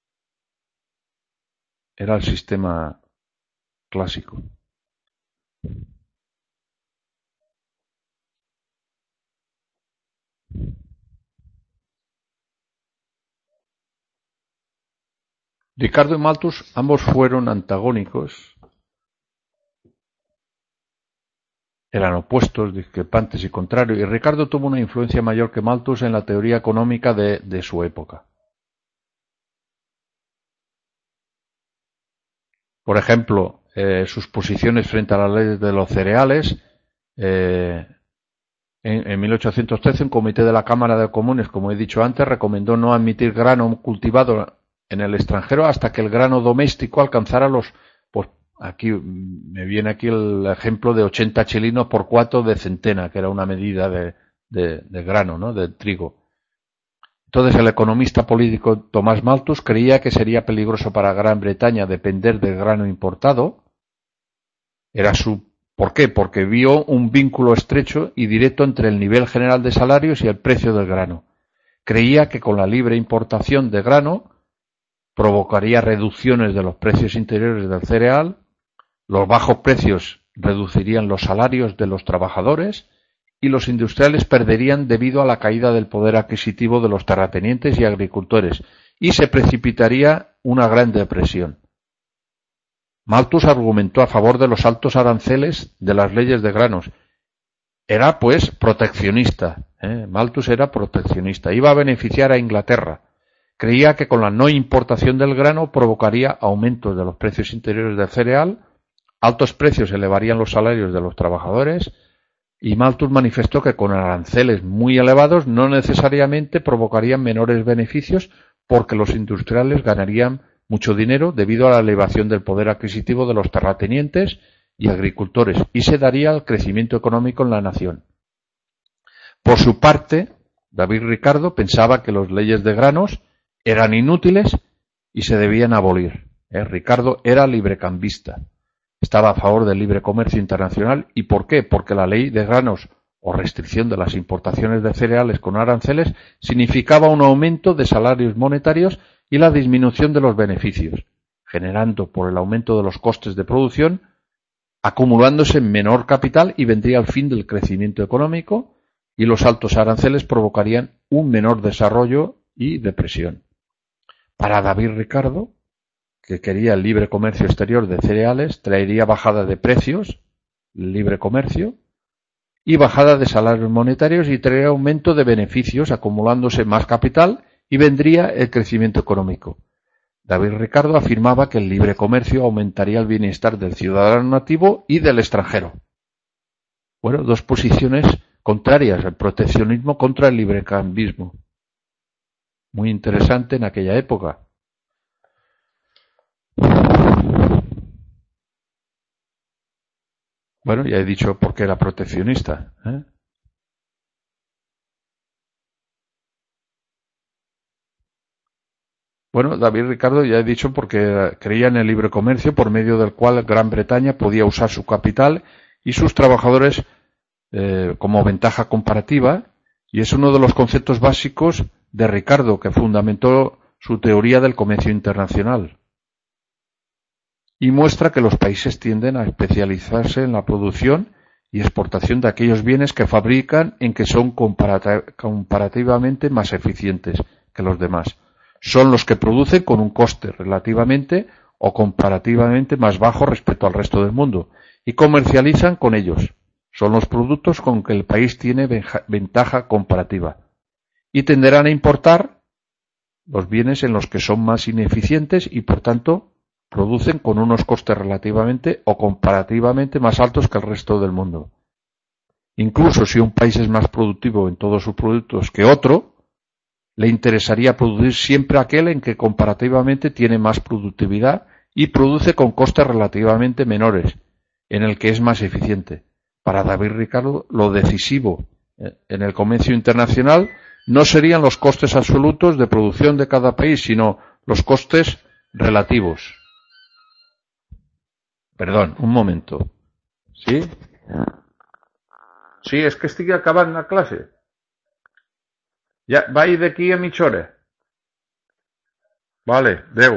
era el sistema clásico. Ricardo y Malthus ambos fueron antagónicos, eran opuestos, discrepantes y contrarios, y Ricardo tuvo una influencia mayor que Malthus en la teoría económica de, de su época. Por ejemplo, eh, sus posiciones frente a las leyes de los cereales. Eh, en, en mil ochocientos trece, un comité de la Cámara de Comunes, como he dicho antes, recomendó no admitir grano cultivado en el extranjero hasta que el grano doméstico alcanzara los, pues aquí me viene aquí el ejemplo de ochenta chilinos por cuatro de centena, que era una medida de, de, de grano, ¿no? De trigo. Entonces el economista político Tomás Malthus creía que sería peligroso para Gran Bretaña depender del grano importado. Era su ¿Por qué? Porque vio un vínculo estrecho y directo entre el nivel general de salarios y el precio del grano. Creía que con la libre importación de grano provocaría reducciones de los precios interiores del cereal, los bajos precios reducirían los salarios de los trabajadores y los industriales perderían debido a la caída del poder adquisitivo de los terratenientes y agricultores y se precipitaría una gran depresión. Malthus argumentó a favor de los altos aranceles de las leyes de granos. Era, pues, proteccionista. ¿eh? Malthus era proteccionista. Iba a beneficiar a Inglaterra. Creía que con la no importación del grano provocaría aumentos de los precios interiores del cereal, altos precios elevarían los salarios de los trabajadores, y Malthus manifestó que con aranceles muy elevados no necesariamente provocarían menores beneficios porque los industriales ganarían mucho dinero debido a la elevación del poder adquisitivo de los terratenientes y agricultores y se daría el crecimiento económico en la nación. Por su parte, David Ricardo pensaba que las leyes de granos eran inútiles y se debían abolir. ¿Eh? Ricardo era librecambista. Estaba a favor del libre comercio internacional. ¿Y por qué? Porque la ley de granos o restricción de las importaciones de cereales con aranceles significaba un aumento de salarios monetarios y la disminución de los beneficios, generando por el aumento de los costes de producción, acumulándose menor capital y vendría el fin del crecimiento económico y los altos aranceles provocarían un menor desarrollo y depresión. Para David Ricardo, que quería el libre comercio exterior de cereales, traería bajada de precios, libre comercio, y bajada de salarios monetarios y traería aumento de beneficios, acumulándose más capital y vendría el crecimiento económico. David Ricardo afirmaba que el libre comercio aumentaría el bienestar del ciudadano nativo y del extranjero. Bueno, dos posiciones contrarias, el proteccionismo contra el librecambismo. Muy interesante en aquella época. Bueno, ya he dicho por qué era proteccionista. ¿eh? Bueno, David Ricardo ya he dicho porque creía en el libre comercio por medio del cual Gran Bretaña podía usar su capital y sus trabajadores eh, como ventaja comparativa y es uno de los conceptos básicos de Ricardo que fundamentó su teoría del comercio internacional. Y muestra que los países tienden a especializarse en la producción y exportación de aquellos bienes que fabrican en que son comparativamente más eficientes que los demás. Son los que producen con un coste relativamente o comparativamente más bajo respecto al resto del mundo y comercializan con ellos. Son los productos con que el país tiene ventaja comparativa y tenderán a importar los bienes en los que son más ineficientes y por tanto producen con unos costes relativamente o comparativamente más altos que el resto del mundo. Incluso si un país es más productivo en todos sus productos que otro, le interesaría producir siempre aquel en que comparativamente tiene más productividad y produce con costes relativamente menores, en el que es más eficiente. Para David Ricardo, lo decisivo en el comercio internacional no serían los costes absolutos de producción de cada país, sino los costes relativos. Perdón, un momento. ¿Sí? Sí, és que estic acabant la clase. Ja, vaig d'aquí a mitja hora. Vale, adeu.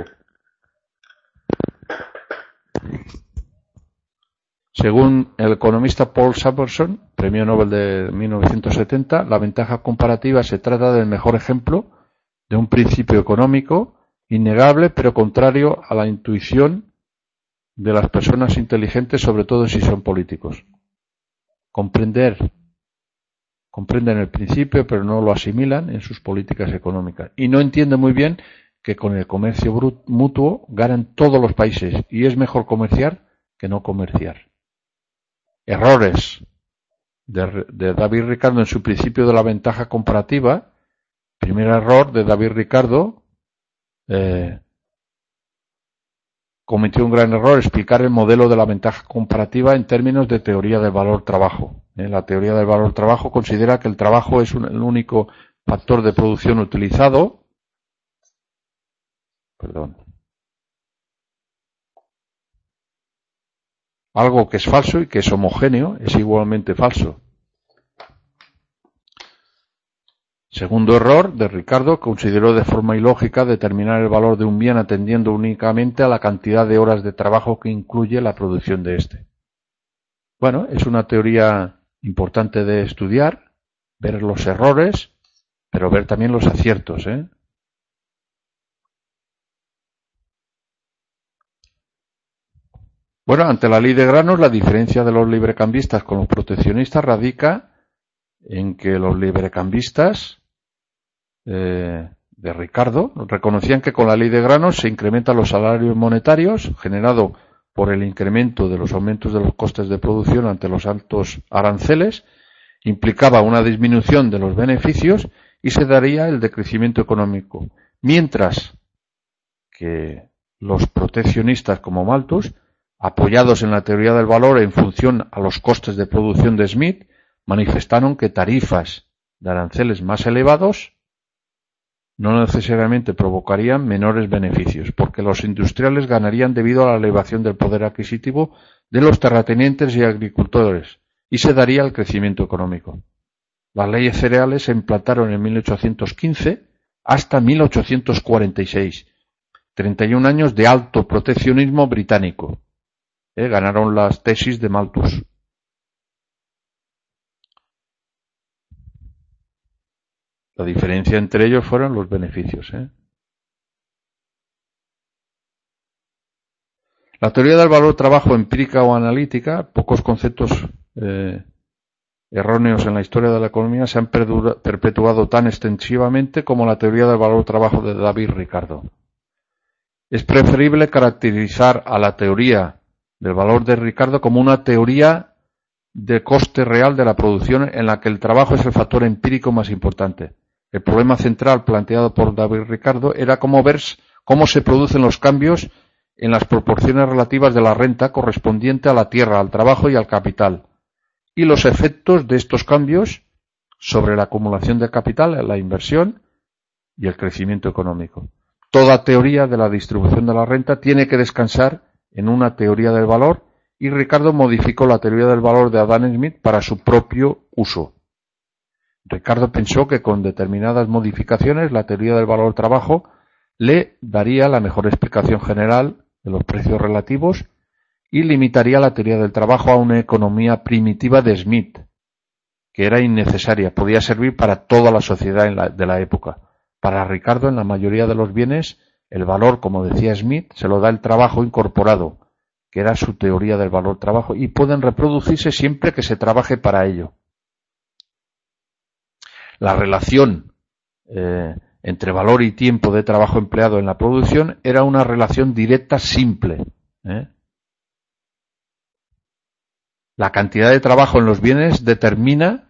Según el economista Paul Samuelson, premio Nobel de mil novecientos setenta, la ventaja comparativa se trata del mejor ejemplo de un principio económico innegable pero contrario a la intuición de las personas inteligentes, sobre todo si son políticos. Comprender, comprenden el principio pero no lo asimilan en sus políticas económicas y no entienden muy bien que con el comercio mutuo ganan todos los países y es mejor comerciar que no comerciar. Errores de, de David Ricardo en su principio de la ventaja comparativa. Primer error de David Ricardo, eh, cometió un gran error: explicar el modelo de la ventaja comparativa en términos de teoría del valor-trabajo. Eh, la teoría del valor-trabajo considera que el trabajo es un, el único factor de producción utilizado. Perdón. Algo que es falso y que es homogéneo es igualmente falso. Segundo error de Ricardo, consideró de forma ilógica determinar el valor de un bien atendiendo únicamente a la cantidad de horas de trabajo que incluye la producción de éste. Bueno, es una teoría importante de estudiar, ver los errores, pero ver también los aciertos, ¿eh? Bueno, ante la ley de granos, la diferencia de los librecambistas con los proteccionistas radica en que los librecambistas eh, de Ricardo reconocían que con la ley de granos se incrementan los salarios monetarios generado por el incremento de los aumentos de los costes de producción ante los altos aranceles, implicaba una disminución de los beneficios y se daría el decrecimiento económico, mientras que los proteccionistas como Malthus, apoyados en la teoría del valor en función a los costes de producción de Smith, manifestaron que tarifas de aranceles más elevados no necesariamente provocarían menores beneficios, porque los industriales ganarían debido a la elevación del poder adquisitivo de los terratenientes y agricultores, y se daría el crecimiento económico. Las leyes cereales se implantaron en mil ochocientos quince hasta mil ochocientos cuarenta y seis, treinta y un años de alto proteccionismo británico. Eh, ganaron las tesis de Malthus. La diferencia entre ellos fueron los beneficios. ¿eh? La teoría del valor-trabajo empírica o analítica, pocos conceptos eh, erróneos en la historia de la economía se han perpetuado tan extensivamente como la teoría del valor-trabajo de David Ricardo. Es preferible caracterizar a la teoría del valor de Ricardo como una teoría de coste real de la producción en la que el trabajo es el factor empírico más importante. El problema central planteado por David Ricardo era cómo ver cómo se producen los cambios en las proporciones relativas de la renta correspondiente a la tierra, al trabajo y al capital, y los efectos de estos cambios sobre la acumulación de capital, la inversión y el crecimiento económico. Toda teoría de la distribución de la renta tiene que descansar en una teoría del valor, y Ricardo modificó la teoría del valor de Adam Smith para su propio uso. Ricardo pensó que con determinadas modificaciones la teoría del valor-trabajo le daría la mejor explicación general de los precios relativos y limitaría la teoría del trabajo a una economía primitiva de Smith, que era innecesaria, podía servir para toda la sociedad en la, de la época. Para Ricardo, en la mayoría de los bienes El valor, como decía Smith, se lo da el trabajo incorporado, que era su teoría del valor trabajo, y pueden reproducirse siempre que se trabaje para ello. La relación eh, entre valor y tiempo de trabajo empleado en la producción era una relación directa simple. ¿eh? La cantidad de trabajo en los bienes determina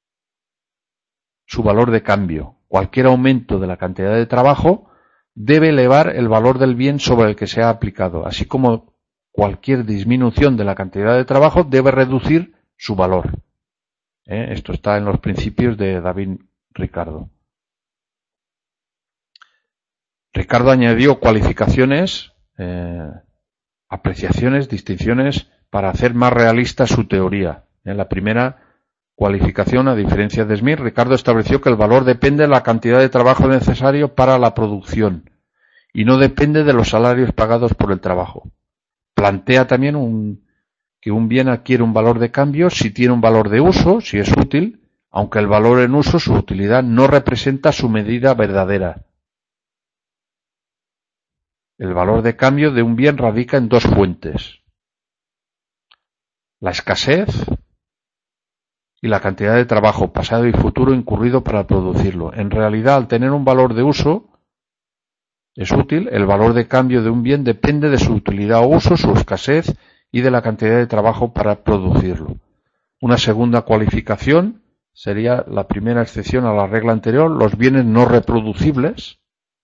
su valor de cambio. Cualquier aumento de la cantidad de trabajo debe elevar el valor del bien sobre el que se ha aplicado, así como cualquier disminución de la cantidad de trabajo debe reducir su valor. ¿Eh? Esto está en los principios de David Ricardo. Ricardo añadió cualificaciones, eh, apreciaciones, distinciones para hacer más realista su teoría. En la primera cualificación, a diferencia de Smith, Ricardo estableció que el valor depende de la cantidad de trabajo necesario para la producción y no depende de los salarios pagados por el trabajo. Plantea también un, que un bien adquiere un valor de cambio si tiene un valor de uso, si es útil, aunque el valor en uso, su utilidad, no representa su medida verdadera. El valor de cambio de un bien radica en dos fuentes: la escasez y la cantidad de trabajo pasado y futuro incurrido para producirlo. En realidad, al tener un valor de uso, es útil, el valor de cambio de un bien depende de su utilidad o uso, su escasez y de la cantidad de trabajo para producirlo. Una segunda cualificación sería la primera excepción a la regla anterior: los bienes no reproducibles,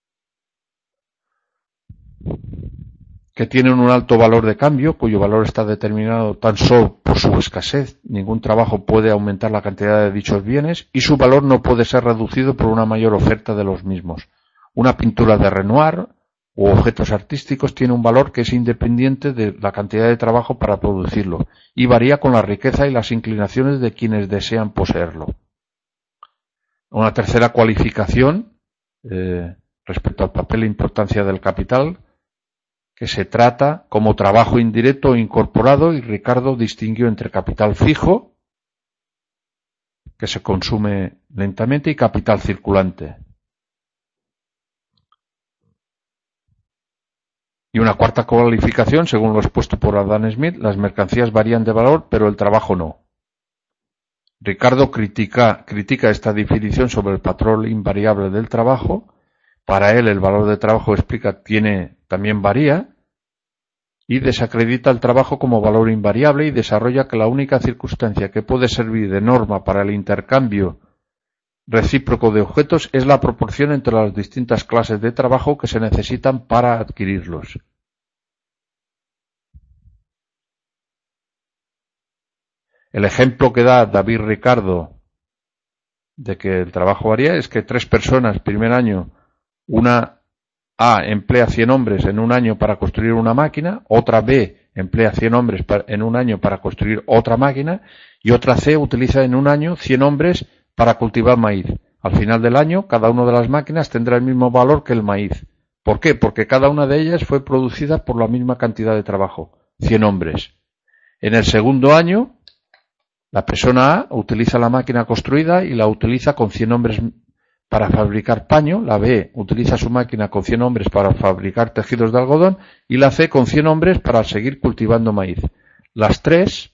que tienen un alto valor de cambio, cuyo valor está determinado tan solo por su escasez. Ningún trabajo puede aumentar la cantidad de dichos bienes y su valor no puede ser reducido por una mayor oferta de los mismos. Una pintura de Renoir u objetos artísticos tiene un valor que es independiente de la cantidad de trabajo para producirlo y varía con la riqueza y las inclinaciones de quienes desean poseerlo. Una tercera cualificación eh, respecto al papel e importancia del capital, que se trata como trabajo indirecto o incorporado, y Ricardo distinguió entre capital fijo, que se consume lentamente, y capital circulante. Y una cuarta cualificación, según lo expuesto por Adam Smith: las mercancías varían de valor, pero el trabajo no. Ricardo critica, critica esta definición sobre el patrón invariable del trabajo. Para él, el valor de trabajo, explica, tiene, también varía, y desacredita el trabajo como valor invariable y desarrolla que la única circunstancia que puede servir de norma para el intercambio recíproco de objetos es la proporción entre las distintas clases de trabajo que se necesitan para adquirirlos. El ejemplo que da David Ricardo de que el trabajo varía es que tres personas, primer año, una A emplea cien hombres en un año para construir una máquina, otra B emplea cien hombres en un año para construir otra máquina y otra C utiliza en un año cien hombres para cultivar maíz. Al final del año, cada una de las máquinas tendrá el mismo valor que el maíz. ¿Por qué? Porque cada una de ellas fue producida por la misma cantidad de trabajo, cien hombres. En el segundo año, la persona A utiliza la máquina construida y la utiliza con cien hombres para fabricar paño, la B utiliza su máquina con cien hombres para fabricar tejidos de algodón y la C con cien hombres para seguir cultivando maíz. Las tres,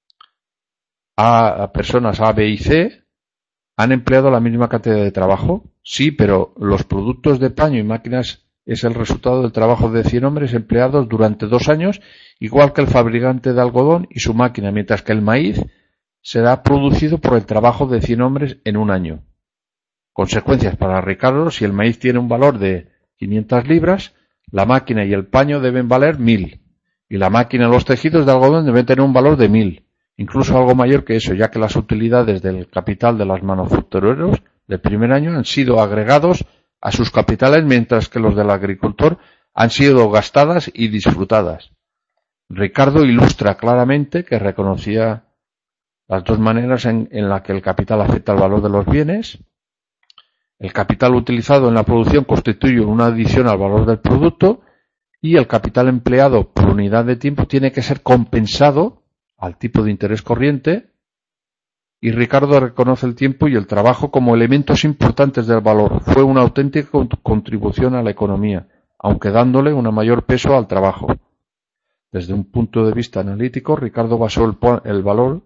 A, personas A, B y C, han empleado la misma cantidad de trabajo. Sí, pero los productos de paño y máquinas es el resultado del trabajo de cien hombres empleados durante dos años, igual que el fabricante de algodón y su máquina, mientras que el maíz será producido por el trabajo de cien hombres en un año. Consecuencias para Ricardo: si el maíz tiene un valor de quinientas libras, la máquina y el paño deben valer mil, y la máquina y los tejidos de algodón deben tener un valor de mil, incluso algo mayor que eso, ya que las utilidades del capital de los manufactureros del primer año han sido agregados a sus capitales, mientras que los del agricultor han sido gastadas y disfrutadas. Ricardo ilustra claramente que reconocía las dos maneras en, en las que el capital afecta al valor de los bienes. El capital utilizado en la producción constituye una adición al valor del producto y el capital empleado por unidad de tiempo tiene que ser compensado al tipo de interés corriente, y Ricardo reconoce el tiempo y el trabajo como elementos importantes del valor. Fue una auténtica contribución a la economía. aunque dándole un mayor peso al trabajo. Desde un punto de vista analítico, Ricardo basó el, el valor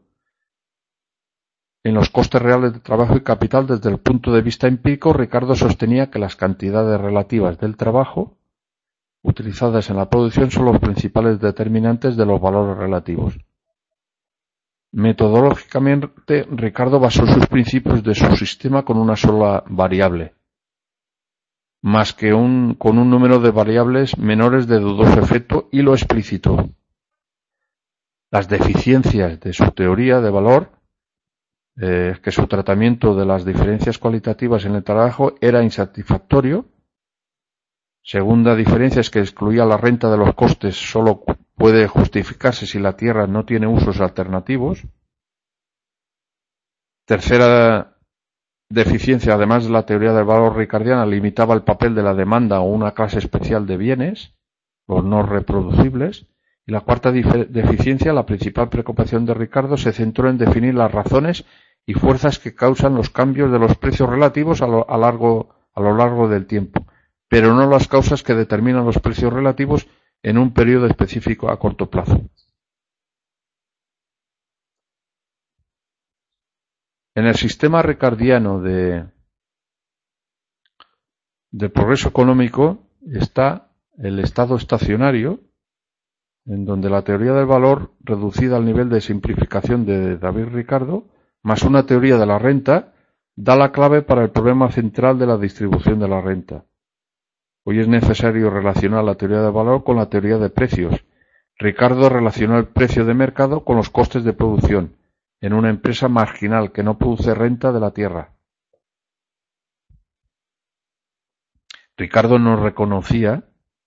en los costes reales de trabajo y capital. Desde el punto de vista empírico, Ricardo sostenía que las cantidades relativas del trabajo utilizadas en la producción son los principales determinantes de los valores relativos. Metodológicamente, Ricardo basó sus principios de su sistema con una sola variable, más que un, con un número de variables menores de dudoso efecto, y lo explicitó. Las deficiencias de su teoría de valor, eh, que su tratamiento de las diferencias cualitativas en el trabajo era insatisfactorio. Segunda diferencia es que excluía la renta de los costes, solo puede justificarse si la tierra no tiene usos alternativos. Tercera deficiencia, además de la teoría del valor ricardiana, limitaba el papel de la demanda o una clase especial de bienes, los no reproducibles. Y la cuarta deficiencia, la principal preocupación de Ricardo, se centró en definir las razones y fuerzas que causan los cambios de los precios relativos a lo, a largo, a lo largo del tiempo, pero no las causas que determinan los precios relativos en un periodo específico a corto plazo. En el sistema ricardiano de, de progreso económico está el estado estacionario, en donde la teoría del valor, reducida al nivel de simplificación de David Ricardo, más una teoría de la renta, da la clave para el problema central de la distribución de la renta. Hoy es necesario relacionar la teoría del valor con la teoría de precios. Ricardo relacionó el precio de mercado con los costes de producción en una empresa marginal que no produce renta de la tierra. Ricardo no reconocía,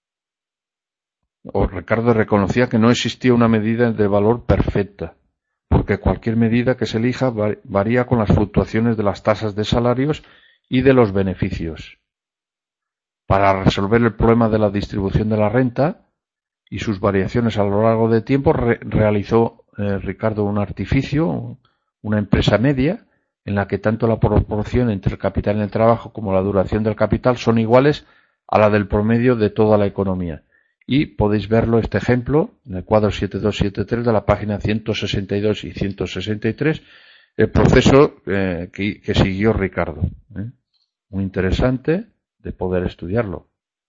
o Ricardo reconocía que no existía una medida de valor perfecta, porque cualquier medida que se elija varía con las fluctuaciones de las tasas de salarios y de los beneficios. Para resolver el problema de la distribución de la renta y sus variaciones a lo largo del tiempo, re realizó eh, Ricardo un artificio, una empresa media, en la que tanto la proporción entre el capital en el trabajo como la duración del capital son iguales a la del promedio de toda la economía. Y podéis verlo, este ejemplo, en el cuadro siete dos siete tres de la página ciento sesenta y dos y ciento sesenta y tres, el proceso eh, que, que siguió Ricardo. ¿eh? Muy interesante de poder estudiarlo.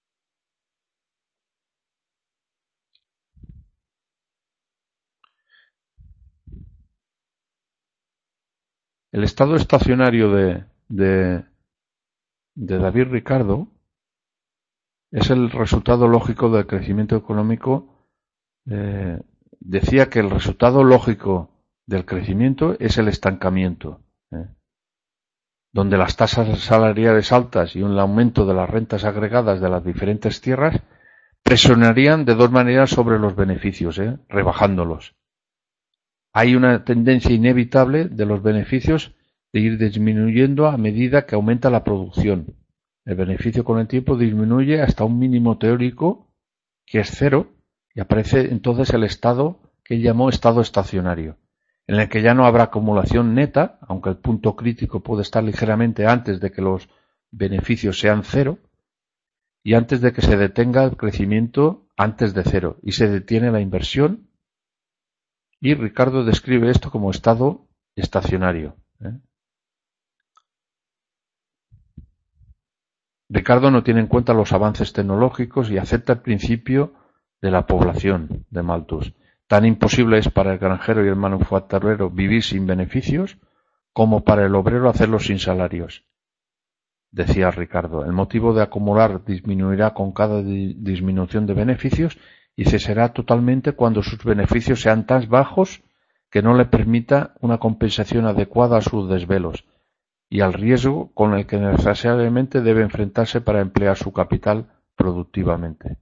El estado estacionario de, de, de David Ricardo es el resultado lógico del crecimiento económico. Eh, decía que el resultado lógico del crecimiento es el estancamiento, ¿eh? donde las tasas salariales altas y un aumento de las rentas agregadas de las diferentes tierras presionarían de dos maneras sobre los beneficios, ¿eh? rebajándolos. Hay una tendencia inevitable de los beneficios de ir disminuyendo a medida que aumenta la producción. El beneficio con el tiempo disminuye hasta un mínimo teórico que es cero y aparece entonces el estado que él llamó estado estacionario, en el que ya no habrá acumulación neta, aunque el punto crítico puede estar ligeramente antes de que los beneficios sean cero y antes de que se detenga el crecimiento antes de cero y se detiene la inversión. Y Ricardo describe esto como estado estacionario. ¿eh? Ricardo no tiene en cuenta los avances tecnológicos y acepta el principio de la población de Malthus. Tan imposible es para el granjero y el manufacturero vivir sin beneficios como para el obrero hacerlo sin salarios. Decía Ricardo, el motivo de acumular disminuirá con cada di- disminución de beneficios y cesará totalmente cuando sus beneficios sean tan bajos que no le permita una compensación adecuada a sus desvelos y al riesgo con el que necesariamente debe enfrentarse para emplear su capital productivamente.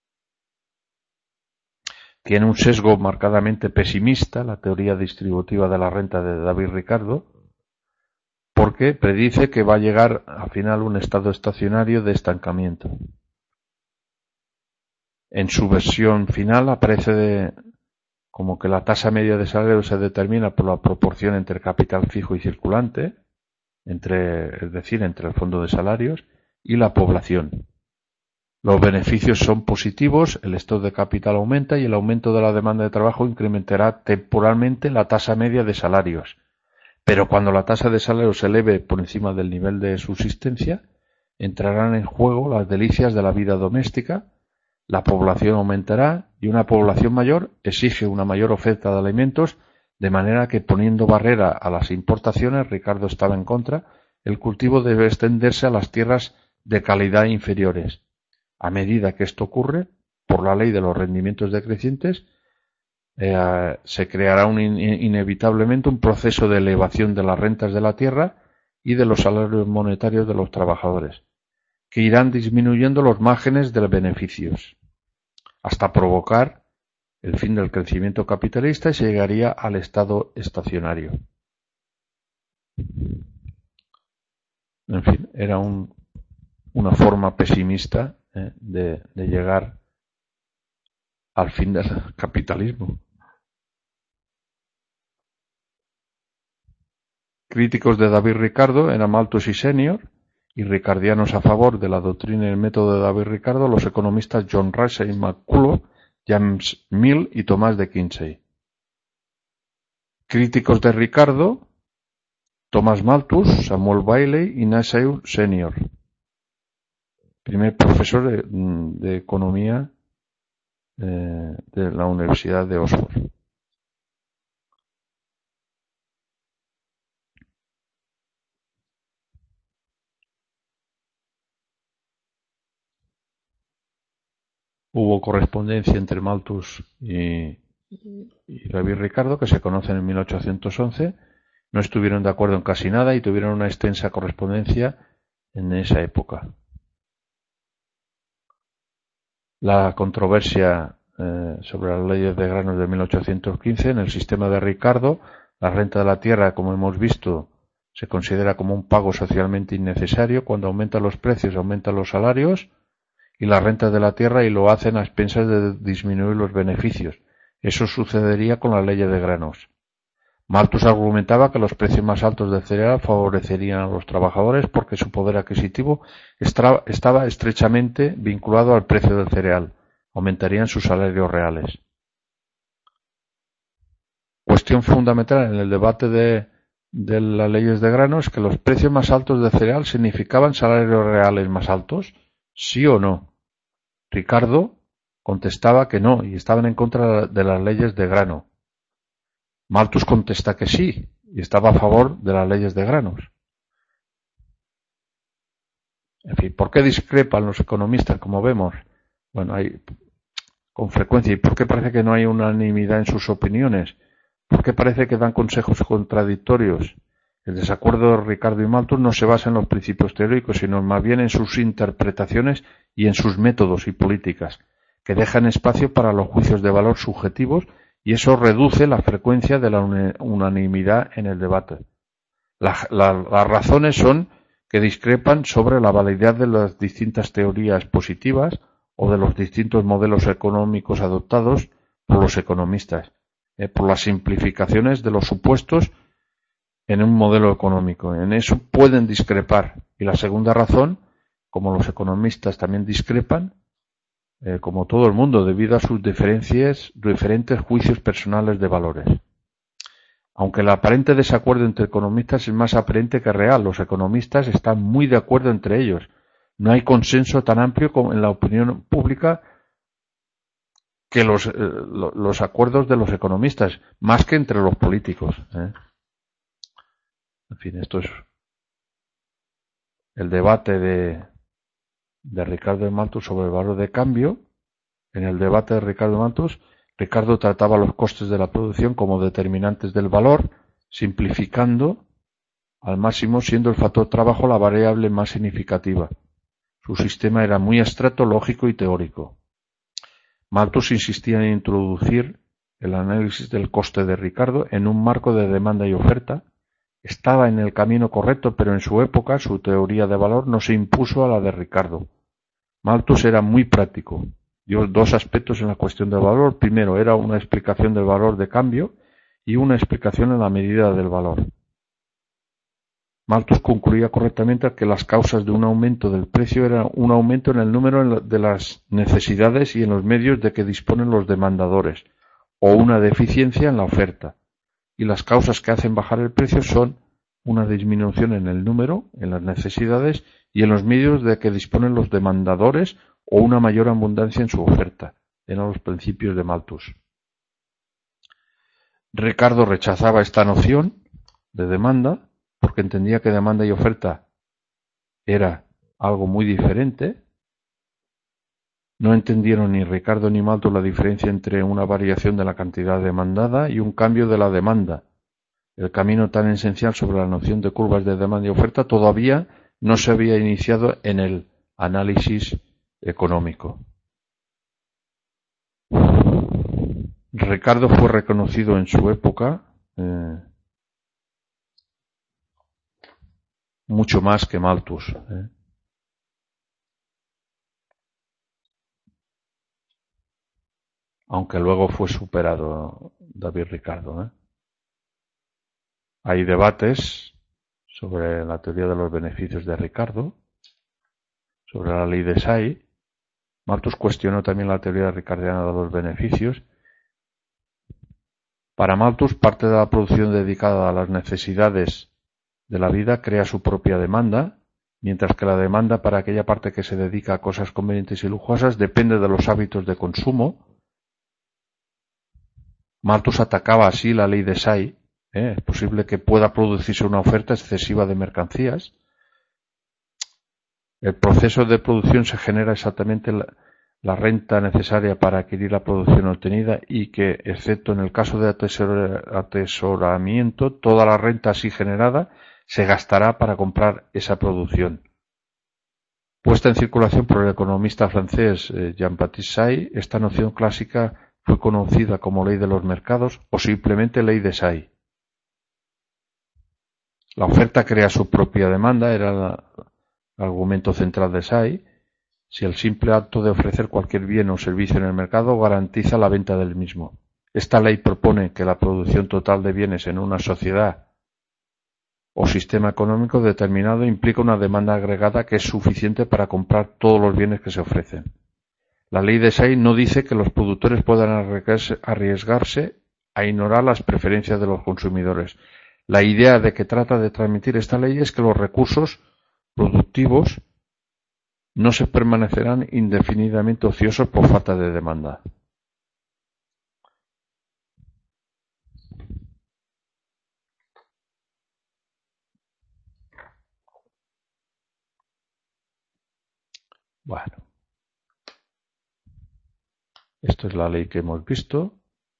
Tiene un sesgo marcadamente pesimista la teoría distributiva de la renta de David Ricardo, porque predice que va a llegar al final un estado estacionario de estancamiento. En su versión final aparece de, como que la tasa media de salario se determina por la proporción entre capital fijo y circulante, entre, es decir, entre el fondo de salarios y la población. Los beneficios son positivos, el stock de capital aumenta y el aumento de la demanda de trabajo incrementará temporalmente la tasa media de salarios. Pero cuando la tasa de salarios se eleve por encima del nivel de subsistencia, entrarán en juego las delicias de la vida doméstica, la población aumentará y una población mayor exige una mayor oferta de alimentos, de manera que poniendo barrera a las importaciones, Ricardo estaba en contra, el cultivo debe extenderse a las tierras de calidad inferiores. A medida que esto ocurre, por la ley de los rendimientos decrecientes, eh, se creará un in inevitablemente un proceso de elevación de las rentas de la tierra y de los salarios monetarios de los trabajadores, que irán disminuyendo los márgenes de los beneficios, hasta provocar el fin del crecimiento capitalista y se llegaría al estado estacionario. En fin, era un, una forma pesimista eh, de, de llegar al fin del capitalismo. Críticos de David Ricardo eran Malthus y Senior, y ricardianos a favor de la doctrina y el método de David Ricardo los economistas John Russell McCulloch, James Mill y Tomás de Quincey. Críticos de Ricardo, Thomas Malthus, Samuel Bailey y Nassau Senior, primer profesor de, de economía eh, de la Universidad de Oxford. Hubo correspondencia entre Malthus y, y David Ricardo, que se conocen en mil ochocientos once, no estuvieron de acuerdo en casi nada y tuvieron una extensa correspondencia en esa época. La controversia eh, sobre las leyes de granos de mil ochocientos quince, en el sistema de Ricardo, la renta de la tierra, como hemos visto, se considera como un pago socialmente innecesario. Cuando aumentan los precios, aumentan los salarios y las rentas de la tierra, y lo hacen a expensas de disminuir los beneficios. Eso sucedería con las leyes de granos. Malthus argumentaba que los precios más altos del cereal favorecerían a los trabajadores porque su poder adquisitivo estaba estrechamente vinculado al precio del cereal. Aumentarían sus salarios reales. Cuestión fundamental en el debate de, de las leyes de granos es que los precios más altos del cereal significaban salarios reales más altos, ¿sí o no? Ricardo contestaba que no y estaban en contra de las leyes de grano. Malthus contesta que sí y estaba a favor de las leyes de granos. En fin, ¿por qué discrepan los economistas, como vemos? Bueno, hay con frecuencia. ¿Y por qué parece que no hay unanimidad en sus opiniones? ¿Por qué parece que dan consejos contradictorios? El desacuerdo de Ricardo y Malthus no se basa en los principios teóricos, sino más bien en sus interpretaciones y en sus métodos y políticas, que dejan espacio para los juicios de valor subjetivos, y eso reduce la frecuencia de la unanimidad en el debate. La, la, las razones son que discrepan sobre la validez de las distintas teorías positivas o de los distintos modelos económicos adoptados por los economistas, eh, por las simplificaciones de los supuestos en un modelo económico. En eso pueden discrepar. Y la segunda razón, como los economistas también discrepan, eh, como todo el mundo, debido a sus diferencias, diferentes juicios personales de valores. Aunque el aparente desacuerdo entre economistas es más aparente que real, los economistas están muy de acuerdo entre ellos. No hay consenso tan amplio como en la opinión pública que los, eh, los acuerdos de los economistas, más que entre los políticos. ¿eh? En fin, esto es el debate de, de Ricardo y Malthus sobre el valor de cambio. En el debate de Ricardo y Malthus, Ricardo trataba los costes de la producción como determinantes del valor, simplificando al máximo, siendo el factor trabajo la variable más significativa. Su sistema era muy abstracto, lógico y teórico. Malthus insistía en introducir el análisis del coste de Ricardo en un marco de demanda y oferta. Estaba en el camino correcto, pero en su época su teoría de valor no se impuso a la de Ricardo. Malthus era muy práctico. Dio dos aspectos en la cuestión del valor. Primero, era una explicación del valor de cambio y una explicación en la medida del valor. Malthus concluía correctamente que las causas de un aumento del precio eran un aumento en el número de las necesidades y en los medios de que disponen los demandadores, o una deficiencia en la oferta. Y las causas que hacen bajar el precio son una disminución en el número, en las necesidades y en los medios de que disponen los demandadores, o una mayor abundancia en su oferta. Eran los principios de Malthus. Ricardo rechazaba esta noción de demanda porque entendía que demanda y oferta era algo muy diferente. No entendieron ni Ricardo ni Malthus la diferencia entre una variación de la cantidad demandada y un cambio de la demanda. El camino tan esencial sobre la noción de curvas de demanda y oferta todavía no se había iniciado en el análisis económico. Ricardo fue reconocido en su época eh, mucho más que Malthus. ¿eh? Aunque luego fue superado David Ricardo. ¿eh? Hay debates sobre la teoría de los beneficios de Ricardo, sobre la ley de Say. Malthus cuestionó también la teoría ricardiana de los beneficios. Para Malthus, parte de la producción dedicada a las necesidades de la vida crea su propia demanda, mientras que la demanda para aquella parte que se dedica a cosas convenientes y lujosas depende de los hábitos de consumo. Malthus atacaba así la ley de Say. ¿eh? Es posible que pueda producirse una oferta excesiva de mercancías. El proceso de producción se genera exactamente la, la renta necesaria para adquirir la producción obtenida y que, excepto en el caso de atesor, atesoramiento, toda la renta así generada se gastará para comprar esa producción. Puesta en circulación por el economista francés eh, Jean-Baptiste Say, esta noción clásica fue conocida como ley de los mercados o simplemente ley de Say. La oferta crea su propia demanda, era la, el argumento central de Say. Si el simple acto de ofrecer cualquier bien o servicio en el mercado garantiza la venta del mismo. Esta ley propone que la producción total de bienes en una sociedad o sistema económico determinado implica una demanda agregada que es suficiente para comprar todos los bienes que se ofrecen. La ley de Say no dice que los productores puedan arriesgarse, arriesgarse a ignorar las preferencias de los consumidores. La idea de que trata de transmitir esta ley es que los recursos productivos no se permanecerán indefinidamente ociosos por falta de demanda. Bueno, esto es la ley que hemos visto.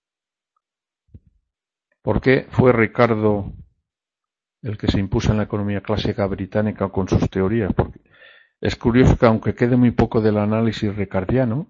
¿Por qué fue Ricardo el que se impuso en la economía clásica británica con sus teorías? Porque es curioso que, aunque quede muy poco del análisis ricardiano,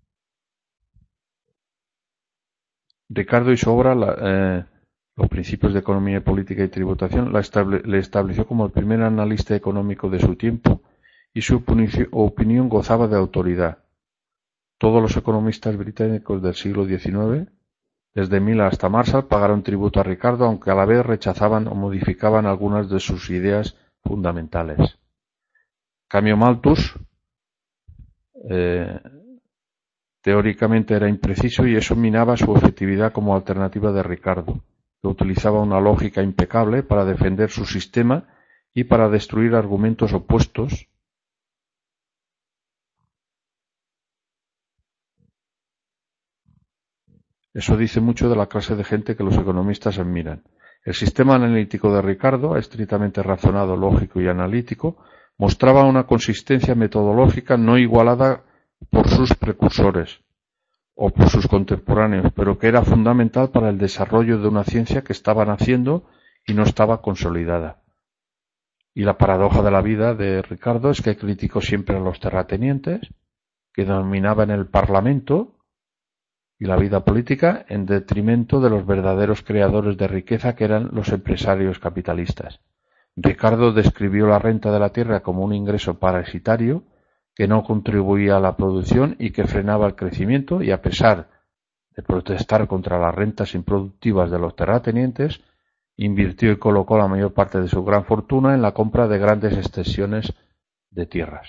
Ricardo y su obra, la, eh, Los principios de economía, política y tributación, la estable, le estableció como el primer analista económico de su tiempo y su opinión gozaba de autoridad. Todos los economistas británicos del siglo diecinueve, desde Mill hasta Marshall, pagaron tributo a Ricardo, aunque a la vez rechazaban o modificaban algunas de sus ideas fundamentales. Cambio Malthus, eh, teóricamente era impreciso y eso minaba su efectividad como alternativa de Ricardo, que utilizaba una lógica impecable para defender su sistema y para destruir argumentos opuestos. Eso dice mucho de la clase de gente que los economistas admiran. El sistema analítico de Ricardo, estrictamente razonado, lógico y analítico, mostraba una consistencia metodológica no igualada por sus precursores o por sus contemporáneos, pero que era fundamental para el desarrollo de una ciencia que estaba naciendo y no estaba consolidada. Y la paradoja de la vida de Ricardo es que criticó siempre a los terratenientes, que dominaban el Parlamento y la vida política en detrimento de los verdaderos creadores de riqueza, que eran los empresarios capitalistas. Ricardo describió la renta de la tierra como un ingreso parasitario que no contribuía a la producción y que frenaba el crecimiento, y a pesar de protestar contra las rentas improductivas de los terratenientes, invirtió y colocó la mayor parte de su gran fortuna en la compra de grandes extensiones de tierras.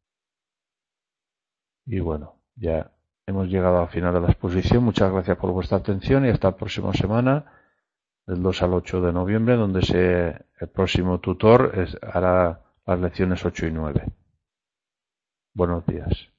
Y bueno, ya hemos llegado al final de la exposición. Muchas gracias por vuestra atención y hasta la próxima semana, del dos al ocho de noviembre, donde se, el próximo tutor es, hará las lecciones ocho y nueve. Buenos días.